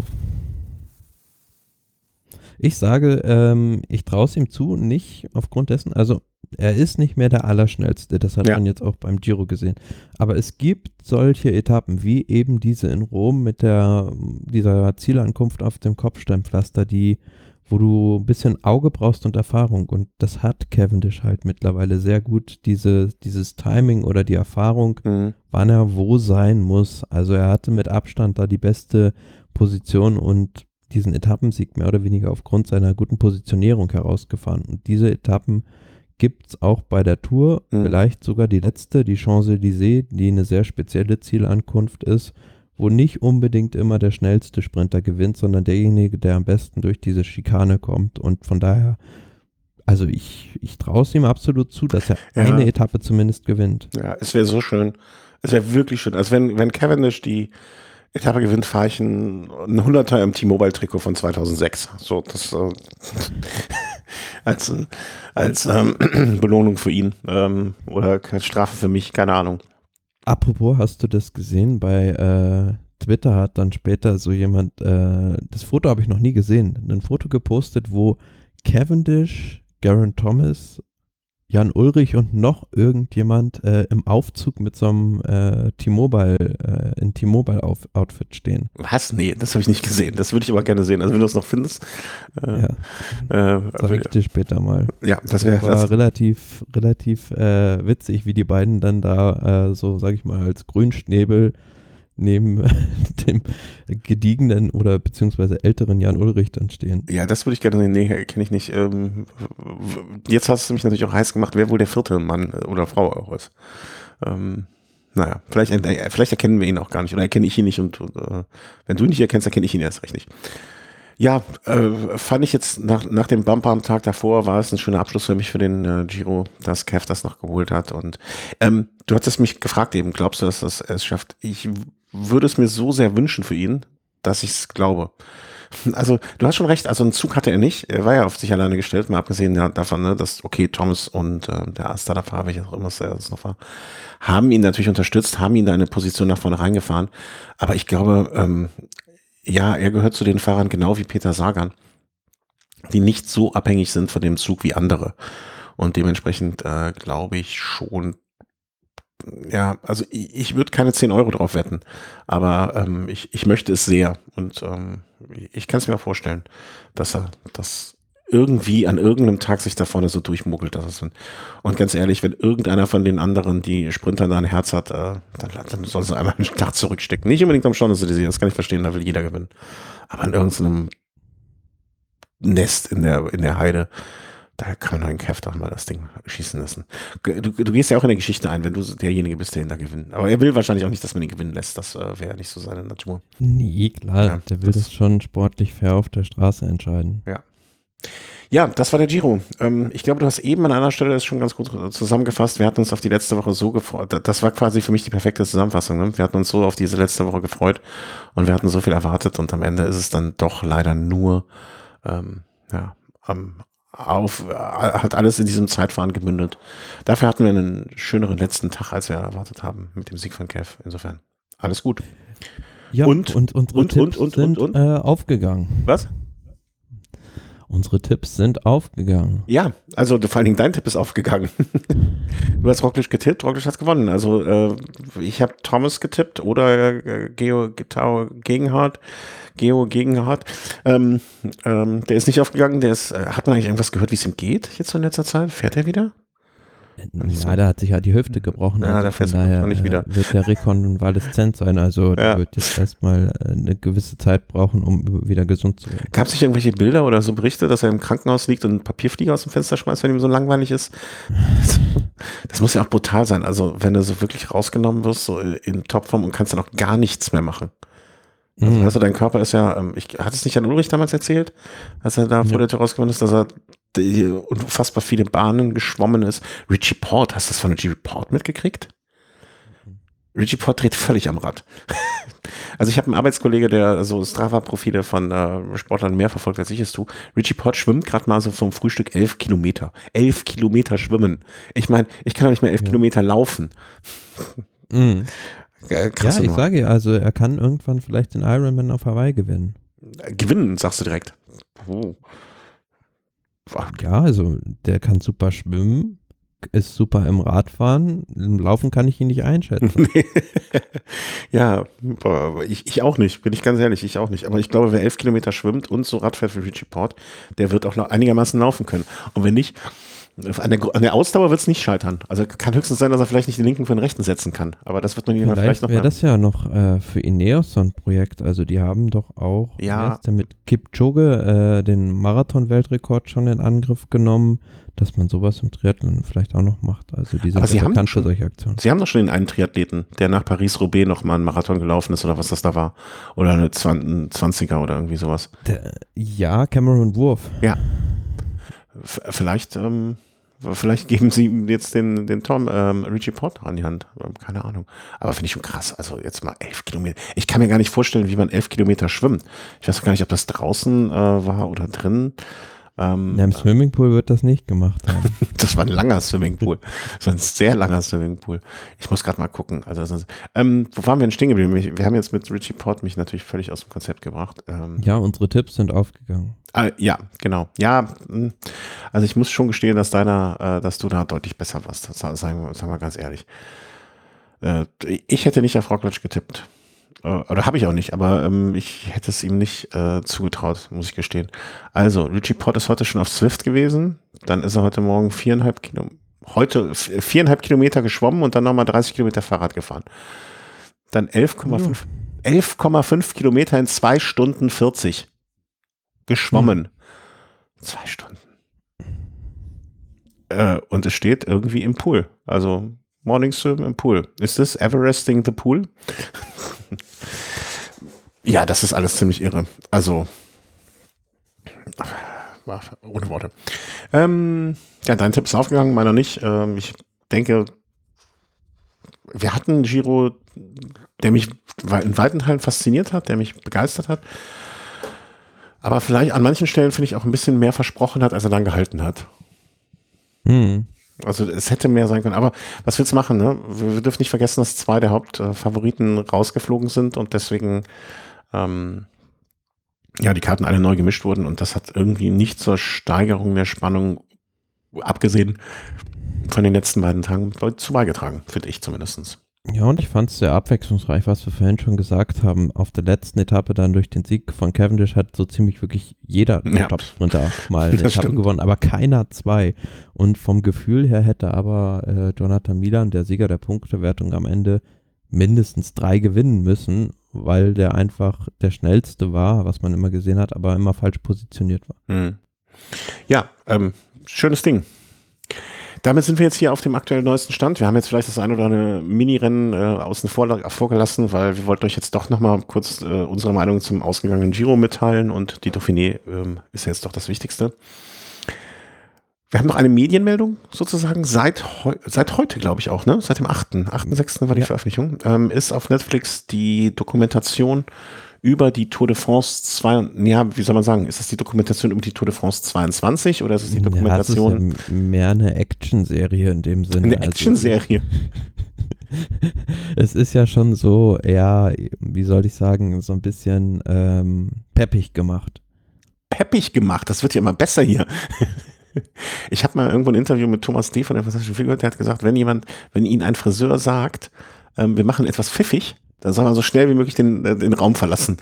Ich sage, ähm, ich traue es ihm zu, nicht aufgrund dessen, also er ist nicht mehr der Allerschnellste, das hat Ja. man jetzt auch beim Giro gesehen. Aber es gibt solche Etappen, wie eben diese in Rom mit der, dieser Zielankunft auf dem Kopfsteinpflaster, die, wo du ein bisschen Auge brauchst und Erfahrung. Und das hat Cavendish halt mittlerweile sehr gut, diese, dieses Timing oder die Erfahrung, Mhm. wann er wo sein muss. Also er hatte mit Abstand da die beste Position und diesen Etappensieg mehr oder weniger aufgrund seiner guten Positionierung herausgefahren. Und diese Etappen gibt es auch bei der Tour, Mhm. vielleicht sogar die letzte, die Champs-Élysées, die eine sehr spezielle Zielankunft ist, wo nicht unbedingt immer der schnellste Sprinter gewinnt, sondern derjenige, der am besten durch diese Schikane kommt. Und von daher, also ich, ich traue es ihm absolut zu, dass er Ja. eine Etappe zumindest gewinnt. Ja, es wäre so schön. Es wäre wirklich schön. Also wenn, wenn Cavendish die Etappe gewinnt, fahre ich ein, ein Hunderter im T-Mobile-Trikot von zweitausendsechs. So, das äh, als, als ähm, Belohnung für ihn ähm, oder als Strafe für mich, keine Ahnung. Apropos, hast du das gesehen? Bei äh, Twitter hat dann später so jemand, äh, das Foto habe ich noch nie gesehen, ein Foto gepostet, wo Cavendish, Geraint Thomas Jan Ulrich und noch irgendjemand äh, im Aufzug mit so einem äh, T-Mobile, äh, in T-Mobile-Outfit stehen. Was? Nee, das habe ich nicht gesehen. Das würde ich aber gerne sehen. Also wenn du es noch findest. Äh, Ja, äh, sag ich dir später mal. ja, das wäre War das. relativ, relativ äh, witzig, wie die beiden dann da äh, so, sag ich mal, als Grünschnäbel neben dem gediegenen oder beziehungsweise älteren Jan Ulrich dann stehen. Ja, das würde ich gerne sehen. Nee, kenne ich nicht. Ähm, w- jetzt hast du mich natürlich auch heiß gemacht, wer wohl der vierte Mann äh, oder Frau auch ist. Ähm, naja, vielleicht, äh, vielleicht erkennen wir ihn auch gar nicht oder erkenne ich ihn nicht und äh, wenn du ihn nicht erkennst, erkenne ich ihn erst recht nicht. Ja, äh, fand ich jetzt nach, nach dem Bumper am Tag davor, war es ein schöner Abschluss für mich für den äh, Giro, dass Kev das noch geholt hat. Und ähm, du hattest mich gefragt eben, glaubst du, dass das er es schafft? Ich w- würde es mir so sehr wünschen für ihn, dass ich es glaube. Also du hast schon recht, also einen Zug hatte er nicht, er war ja auf sich alleine gestellt, mal abgesehen ja, davon, ne, dass, okay, Thomas und äh, der Astada-Fahrer, welches auch immer es das noch war, haben ihn natürlich unterstützt, haben ihn da in eine Position nach vorne reingefahren. Aber ich glaube, ähm, ja, er gehört zu den Fahrern genau wie Peter Sagan, die nicht so abhängig sind von dem Zug wie andere. Und dementsprechend äh, glaube ich schon, ja, also ich, ich würde keine zehn Euro drauf wetten, aber ähm, ich, ich möchte es sehr und ähm, ich kann es mir auch vorstellen, dass er das irgendwie an irgendeinem Tag sich da vorne so durchmuggelt. Dass es, und ganz ehrlich, wenn irgendeiner von den anderen, die Sprinter, da ein Herz hat, äh, dann, dann soll sie einmal einen Tag zurückstecken. Nicht unbedingt am Champs-Élysées, das kann ich verstehen, da will jeder gewinnen. Aber in irgendeinem Nest in der, in der Heide, da kann man einen Kev doch mal das Ding schießen lassen. Du, du gehst ja auch in der Geschichte ein, wenn du derjenige bist, der ihn da gewinnt. Aber er will wahrscheinlich auch nicht, dass man ihn gewinnen lässt. Das äh, wäre nicht so seine Natur. Nee, klar, Ja, der will das- das schon sportlich fair auf der Straße entscheiden. Ja. Ja, das war der Giro. Ähm, ich glaube, du hast eben an einer Stelle das schon ganz gut zusammengefasst. Wir hatten uns auf die letzte Woche so gefreut. Das war quasi für mich die perfekte Zusammenfassung. Ne? Wir hatten uns so auf diese letzte Woche gefreut und wir hatten so viel erwartet und am Ende ist es dann doch leider nur ähm, ja, am auf, äh, hat alles in diesem Zeitfahren gemündet. Dafür hatten wir einen schöneren letzten Tag, als wir erwartet haben, mit dem Sieg von Kev. Insofern, alles gut. Ja, Und- und, unsere und- Tipps und- und- sind und- und? Äh, aufgegangen. Was? Unsere Tipps sind aufgegangen. Ja, also vor allen Dingen dein Tipp ist aufgegangen. Du hast Roglic getippt, Roglic hat gewonnen. Also äh, ich habe Thomas getippt oder äh, Geo Gitau Gegenhardt. Geo Gegenhardt. Ähm, ähm, der ist nicht aufgegangen. Der ist, äh, hat man eigentlich irgendwas gehört, wie es ihm geht jetzt so in letzter Zeit? Fährt er wieder? Nicht so. Ja, der hat sich ja die Hüfte gebrochen. Ja, also der fährt von daher noch nicht äh, wieder. wird der rekonvaleszent sein. Also Ja. der wird jetzt erstmal äh, eine gewisse Zeit brauchen, um wieder gesund zu werden. Gab es nicht irgendwelche Bilder oder so Berichte, dass er im Krankenhaus liegt und einen Papierflieger aus dem Fenster schmeißt, wenn ihm so langweilig ist? Das muss ja auch brutal sein. Also wenn du so wirklich rausgenommen wirst, so in Topform und kannst dann auch gar nichts mehr machen. Also, Mhm. also dein Körper ist ja, ähm, ich hat es nicht Jan Ulrich damals erzählt, als er da vor Ja. der Tür rausgekommen ist, dass er die unfassbar viele Bahnen geschwommen ist. Richie Port, hast du das von Richie Port mitgekriegt? Richie Port dreht völlig am Rad. Also ich habe einen Arbeitskollege, der so Strava-Profile von äh, Sportlern mehr verfolgt, als ich es tue. Richie Port schwimmt gerade mal so vom Frühstück elf Kilometer. Elf Kilometer schwimmen. Ich meine, ich kann doch nicht mehr elf Ja. Kilometer laufen. Mhm. Äh, Ja, krasse ich Nummer. sage ja, also er kann irgendwann vielleicht den Ironman auf Hawaii gewinnen. Gewinnen, sagst du direkt. Oh. Ja, also der kann super schwimmen, ist super im Radfahren. Im Laufen kann ich ihn nicht einschätzen. Nee. Ja, boah, ich, ich auch nicht, bin ich ganz ehrlich, ich auch nicht. Aber ich glaube, wer elf Kilometer schwimmt und so Rad fährt wie Richie Port, der wird auch noch einigermaßen laufen können. Und wenn nicht, an der, an der Ausdauer wird es nicht scheitern. Also kann höchstens sein, dass er vielleicht nicht den linken für den rechten setzen kann. Aber das wird man ihm vielleicht Vielleicht noch wäre mal. das ja noch äh, für Ineos so ein Projekt. Also die haben doch auch Ja. wer ist denn mit Kipchoge äh, den Marathon-Weltrekord schon in Angriff genommen, dass man sowas im Triathlon vielleicht auch noch macht. Also die sind Aber sie ja haben bekannt schon- für solche Aktionen. Sie haben doch schon den einen Triathleten, der nach Paris-Roubaix noch mal einen Marathon gelaufen ist oder was das da war. Oder eine zwanziger oder irgendwie sowas. Der, ja, Cameron Wurf. F vielleicht, ähm, vielleicht geben sie ihm jetzt den, den Tom, ähm, Richie Port an die Hand. Ähm, Keine Ahnung. Aber finde ich schon krass. Also jetzt mal elf Kilometer. Ich kann mir gar nicht vorstellen, wie man elf Kilometer schwimmt. Ich weiß gar nicht, ob das draußen äh, war oder drin. Ähm, Ja, im Swimmingpool wird das nicht gemacht haben. Das war ein langer Swimmingpool. Das war ein sehr langer Swimmingpool. Ich muss gerade mal gucken. Also, das ist, ähm, wo waren wir denn stehen geblieben? Wir haben jetzt mit Richie Port mich natürlich völlig aus dem Konzept gebracht. Ähm, Ja, unsere Tipps sind aufgegangen. ah, ja, genau. Ja, mh, also ich muss schon gestehen, dass deiner, äh, dass du da deutlich besser warst. Das sagen wir, sagen wir ganz ehrlich. Äh, ich hätte nicht auf Roglic getippt. Äh, oder habe ich auch nicht, aber ähm, ich hätte es ihm nicht äh, zugetraut, muss ich gestehen. Also, Richie Port ist heute schon auf Zwift gewesen. Dann ist er heute Morgen viereinhalb Kilo, heute viereinhalb Kilometer geschwommen und dann nochmal dreißig Kilometer Fahrrad gefahren. Dann elf Komma fünf elf Komma fünf Kilometer in zwei Stunden vierzig geschwommen. Hm. Zwei Stunden. Äh, und es steht irgendwie im Pool. Also Morning Swim im Pool. Ist das Everesting the Pool? Ja, das ist alles ziemlich irre. Also, ohne Worte. Ähm, ja, dein Tipp ist aufgegangen, meiner nicht. Ähm, ich denke, wir hatten einen Giro, der mich in weiten Teilen fasziniert hat, der mich begeistert hat. Aber vielleicht an manchen Stellen, finde ich, auch ein bisschen mehr versprochen hat, als er dann gehalten hat. Hm. Also es hätte mehr sein können. Aber was willst du machen? Ne? Wir, wir dürfen nicht vergessen, dass zwei der Hauptfavoriten rausgeflogen sind und deswegen ähm, ja die Karten alle neu gemischt wurden. Und das hat irgendwie nicht zur Steigerung der Spannung, abgesehen von den letzten beiden Tagen, zu beigetragen, finde ich zumindest. Ja, und ich fand es sehr abwechslungsreich, was wir vorhin schon gesagt haben. Auf der letzten Etappe dann durch den Sieg von Cavendish hat so ziemlich wirklich jeder ja. Top-Sprinter mal eine Etappe gewonnen, aber keiner zwei. Und vom Gefühl her hätte aber äh, Jonathan Milan, der Sieger der Punktewertung, am Ende mindestens drei gewinnen müssen, weil der einfach der Schnellste war, was man immer gesehen hat, aber immer falsch positioniert war. Hm. Ja, ähm, schönes Ding. Damit sind wir jetzt hier auf dem aktuell neuesten Stand. Wir haben jetzt vielleicht das ein oder andere Mini-Rennen äh, außen vor vorgelassen, weil wir wollten euch jetzt doch nochmal kurz äh, unsere Meinung zum ausgegangenen Giro mitteilen und die Dauphiné ähm, ist ja jetzt doch das Wichtigste. Wir haben noch eine Medienmeldung sozusagen seit, heu seit heute, glaube ich auch, ne? Seit dem achten achten sechsten war die ja. Veröffentlichung. Ähm, ist auf Netflix die Dokumentation über die Tour de France zwei, ja, wie soll man sagen, ist das die Dokumentation über die Tour de France zweiundzwanzig oder ist es die Dokumentation? Ja, das ist ja mehr eine Actionserie in dem Sinne. Eine Actionserie. Also, es ist ja schon so eher, wie soll ich sagen, so ein bisschen ähm, peppig gemacht. Peppig gemacht, das wird ja immer besser hier. Ich habe mal irgendwo ein Interview mit Thomas D. von der Fantastischen Vier gehört, der hat gesagt, wenn jemand, wenn Ihnen ein Friseur sagt, ähm, wir machen etwas pfiffig, dann soll man so schnell wie möglich den, den Raum verlassen.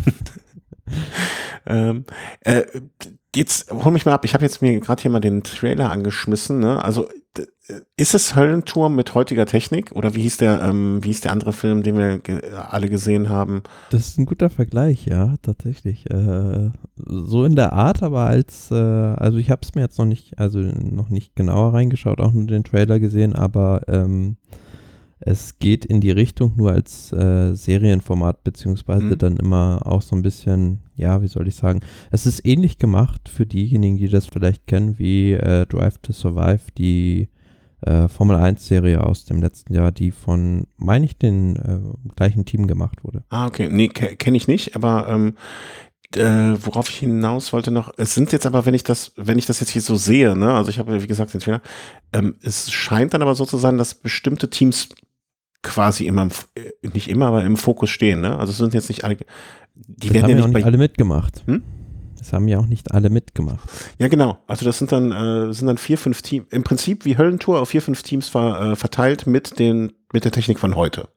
ähm, äh, jetzt hol mich mal ab. Ich habe jetzt mir gerade hier mal den Trailer angeschmissen. Ne? Also ist es Höllenturm mit heutiger Technik oder wie hieß der, ähm, wie hieß der andere Film, den wir ge alle gesehen haben? Das ist ein guter Vergleich, ja, tatsächlich. Äh, so in der Art, aber als, äh, also ich habe es mir jetzt noch nicht, also noch nicht genauer reingeschaut, auch nur den Trailer gesehen, aber ähm, es geht in die Richtung nur als äh, Serienformat, beziehungsweise mhm. dann immer auch so ein bisschen, ja, wie soll ich sagen, es ist ähnlich gemacht für diejenigen, die das vielleicht kennen, wie äh, Drive to Survive, die äh, Formel eins Serie aus dem letzten Jahr, die von, meine ich, den äh, gleichen Team gemacht wurde. Ah, okay. Nee, ke kenne ich nicht, aber ähm, äh, worauf ich hinaus wollte noch, es sind jetzt aber, wenn ich das, wenn ich das jetzt hier so sehe, ne, also ich habe, wie gesagt, den Trailer, ähm, es scheint dann aber so zu sein, dass bestimmte Teams quasi immer, im, nicht immer, aber im Fokus stehen, ne? Also es sind jetzt nicht alle, die das werden haben ja nicht, auch nicht bei, alle mitgemacht. Hm? Das haben ja auch nicht alle mitgemacht. Ja, genau. Also das sind dann, äh, sind dann vier, fünf Teams, im Prinzip wie Höllentour auf vier, fünf Teams ver, äh, verteilt mit den, mit der Technik von heute.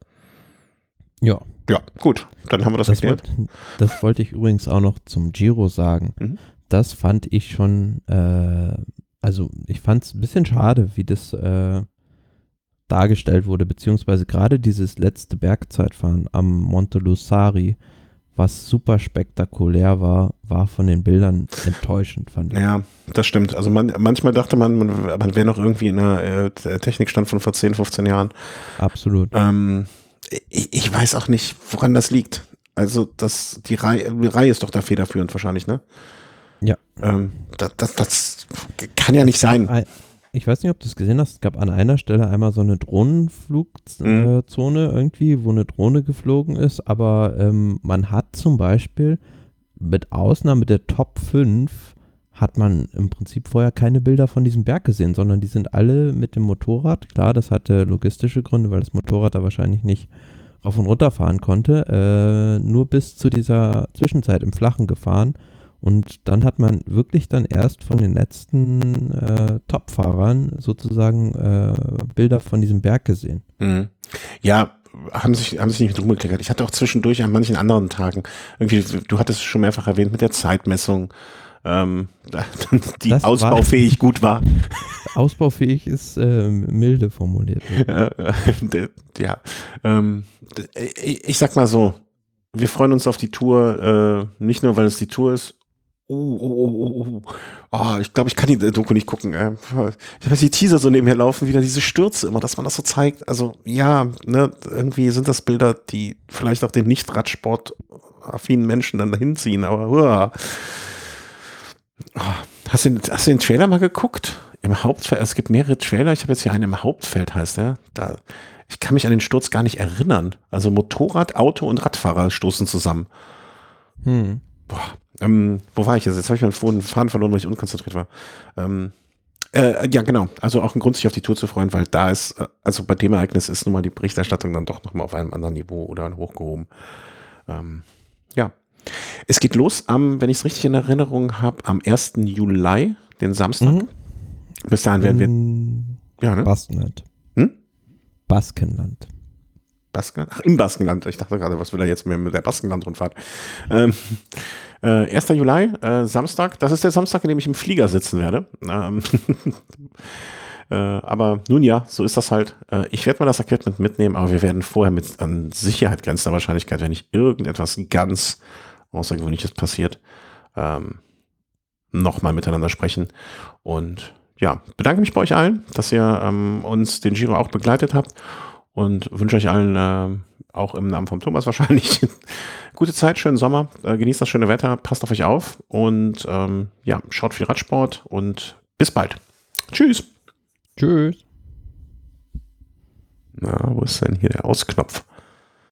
Ja. Ja, gut. Dann haben wir das, das erklärt. Wollt, das wollte ich übrigens auch noch zum Giro sagen. Mhm. Das fand ich schon, äh, also ich fand es ein bisschen schade, wie das äh, dargestellt wurde, beziehungsweise gerade dieses letzte Bergzeitfahren am Monte Lussari, was super spektakulär war, war von den Bildern enttäuschend, fand ich. Ja, das stimmt. Also man, manchmal dachte man, man, man wäre noch irgendwie in einer äh, Technikstand von vor zehn, fünfzehn Jahren. Absolut. Ähm, ich, ich weiß auch nicht, woran das liegt. Also das, die Reihe, die Reihe ist doch da federführend wahrscheinlich, ne? Ja. Ähm, das, das, das kann ja nicht sein. Ich weiß nicht, ob du es gesehen hast, es gab an einer Stelle einmal so eine Drohnenflugzone mhm. äh, irgendwie, wo eine Drohne geflogen ist, aber ähm, man hat zum Beispiel mit Ausnahme der Top fünf hat man im Prinzip vorher keine Bilder von diesem Berg gesehen, sondern die sind alle mit dem Motorrad, klar, das hatte logistische Gründe, weil das Motorrad da wahrscheinlich nicht rauf und runter fahren konnte, äh, nur bis zu dieser Zwischenzeit im Flachen gefahren. Und dann hat man wirklich dann erst von den letzten äh, Top-Fahrern sozusagen äh, Bilder von diesem Berg gesehen. Mhm. Ja, haben sich, haben sich nicht drum gekleckert. Ich hatte auch zwischendurch an manchen anderen Tagen, irgendwie, du hattest es schon mehrfach erwähnt, mit der Zeitmessung, ähm, die Das war- ausbaufähig gut war. Ausbaufähig ist äh, milde formuliert. Ja, ja, ähm, ich, ich sag mal so, wir freuen uns auf die Tour, äh, nicht nur, weil es die Tour ist. Oh, oh, oh, oh, oh. Oh, ich glaube, ich kann die Doku nicht gucken. Äh. Ich habe jetzt die Teaser so nebenher laufen, wieder diese Stürze immer, dass man das so zeigt. Also ja, ne, irgendwie sind das Bilder, die vielleicht auch den Nicht-Radsport-affinen Menschen dann dahin ziehen, aber uah. Oh, hast du, den, hast du den Trailer mal geguckt? Im Hauptfeld, es gibt mehrere Trailer, ich habe jetzt hier einen im Hauptfeld, heißt der. Da, ich kann mich an den Sturz gar nicht erinnern. Also Motorrad, Auto und Radfahrer stoßen zusammen. Hm. Boah, ähm, wo war ich jetzt? Jetzt habe ich meinen Faden Faden verloren, weil ich unkonzentriert war. Ähm, äh, ja, genau. Also auch ein Grund, sich auf die Tour zu freuen, weil da ist, äh, also bei dem Ereignis ist nun mal die Berichterstattung dann doch nochmal auf einem anderen Niveau oder hochgehoben. Ähm, ja. Es geht los am, wenn ich es richtig in Erinnerung habe, am ersten Juli, den Samstag. Mhm. Bis dahin werden wir, In ja, ne? Baskenland. Hm? Baskenland. Baskenland? Ach, im Baskenland. Ich dachte gerade, was will er jetzt mehr mit der Baskenland-Rundfahrt? Ähm, äh, erster Juli, äh, Samstag. Das ist der Samstag, in dem ich im Flieger sitzen werde. Ähm, äh, aber nun ja, so ist das halt. Äh, ich werde mal das Equipment mitnehmen, aber wir werden vorher mit an Sicherheit grenzender Wahrscheinlichkeit, wenn nicht irgendetwas ganz Außergewöhnliches passiert, ähm, nochmal miteinander sprechen. Und ja, bedanke mich bei euch allen, dass ihr ähm, uns den Giro auch begleitet habt. Und wünsche euch allen, äh, auch im Namen von Thomas wahrscheinlich, gute Zeit, schönen Sommer, äh, genießt das schöne Wetter, passt auf euch auf und ähm, ja, schaut viel Radsport und bis bald. Tschüss. Tschüss. Na, wo ist denn hier der Ausknopf?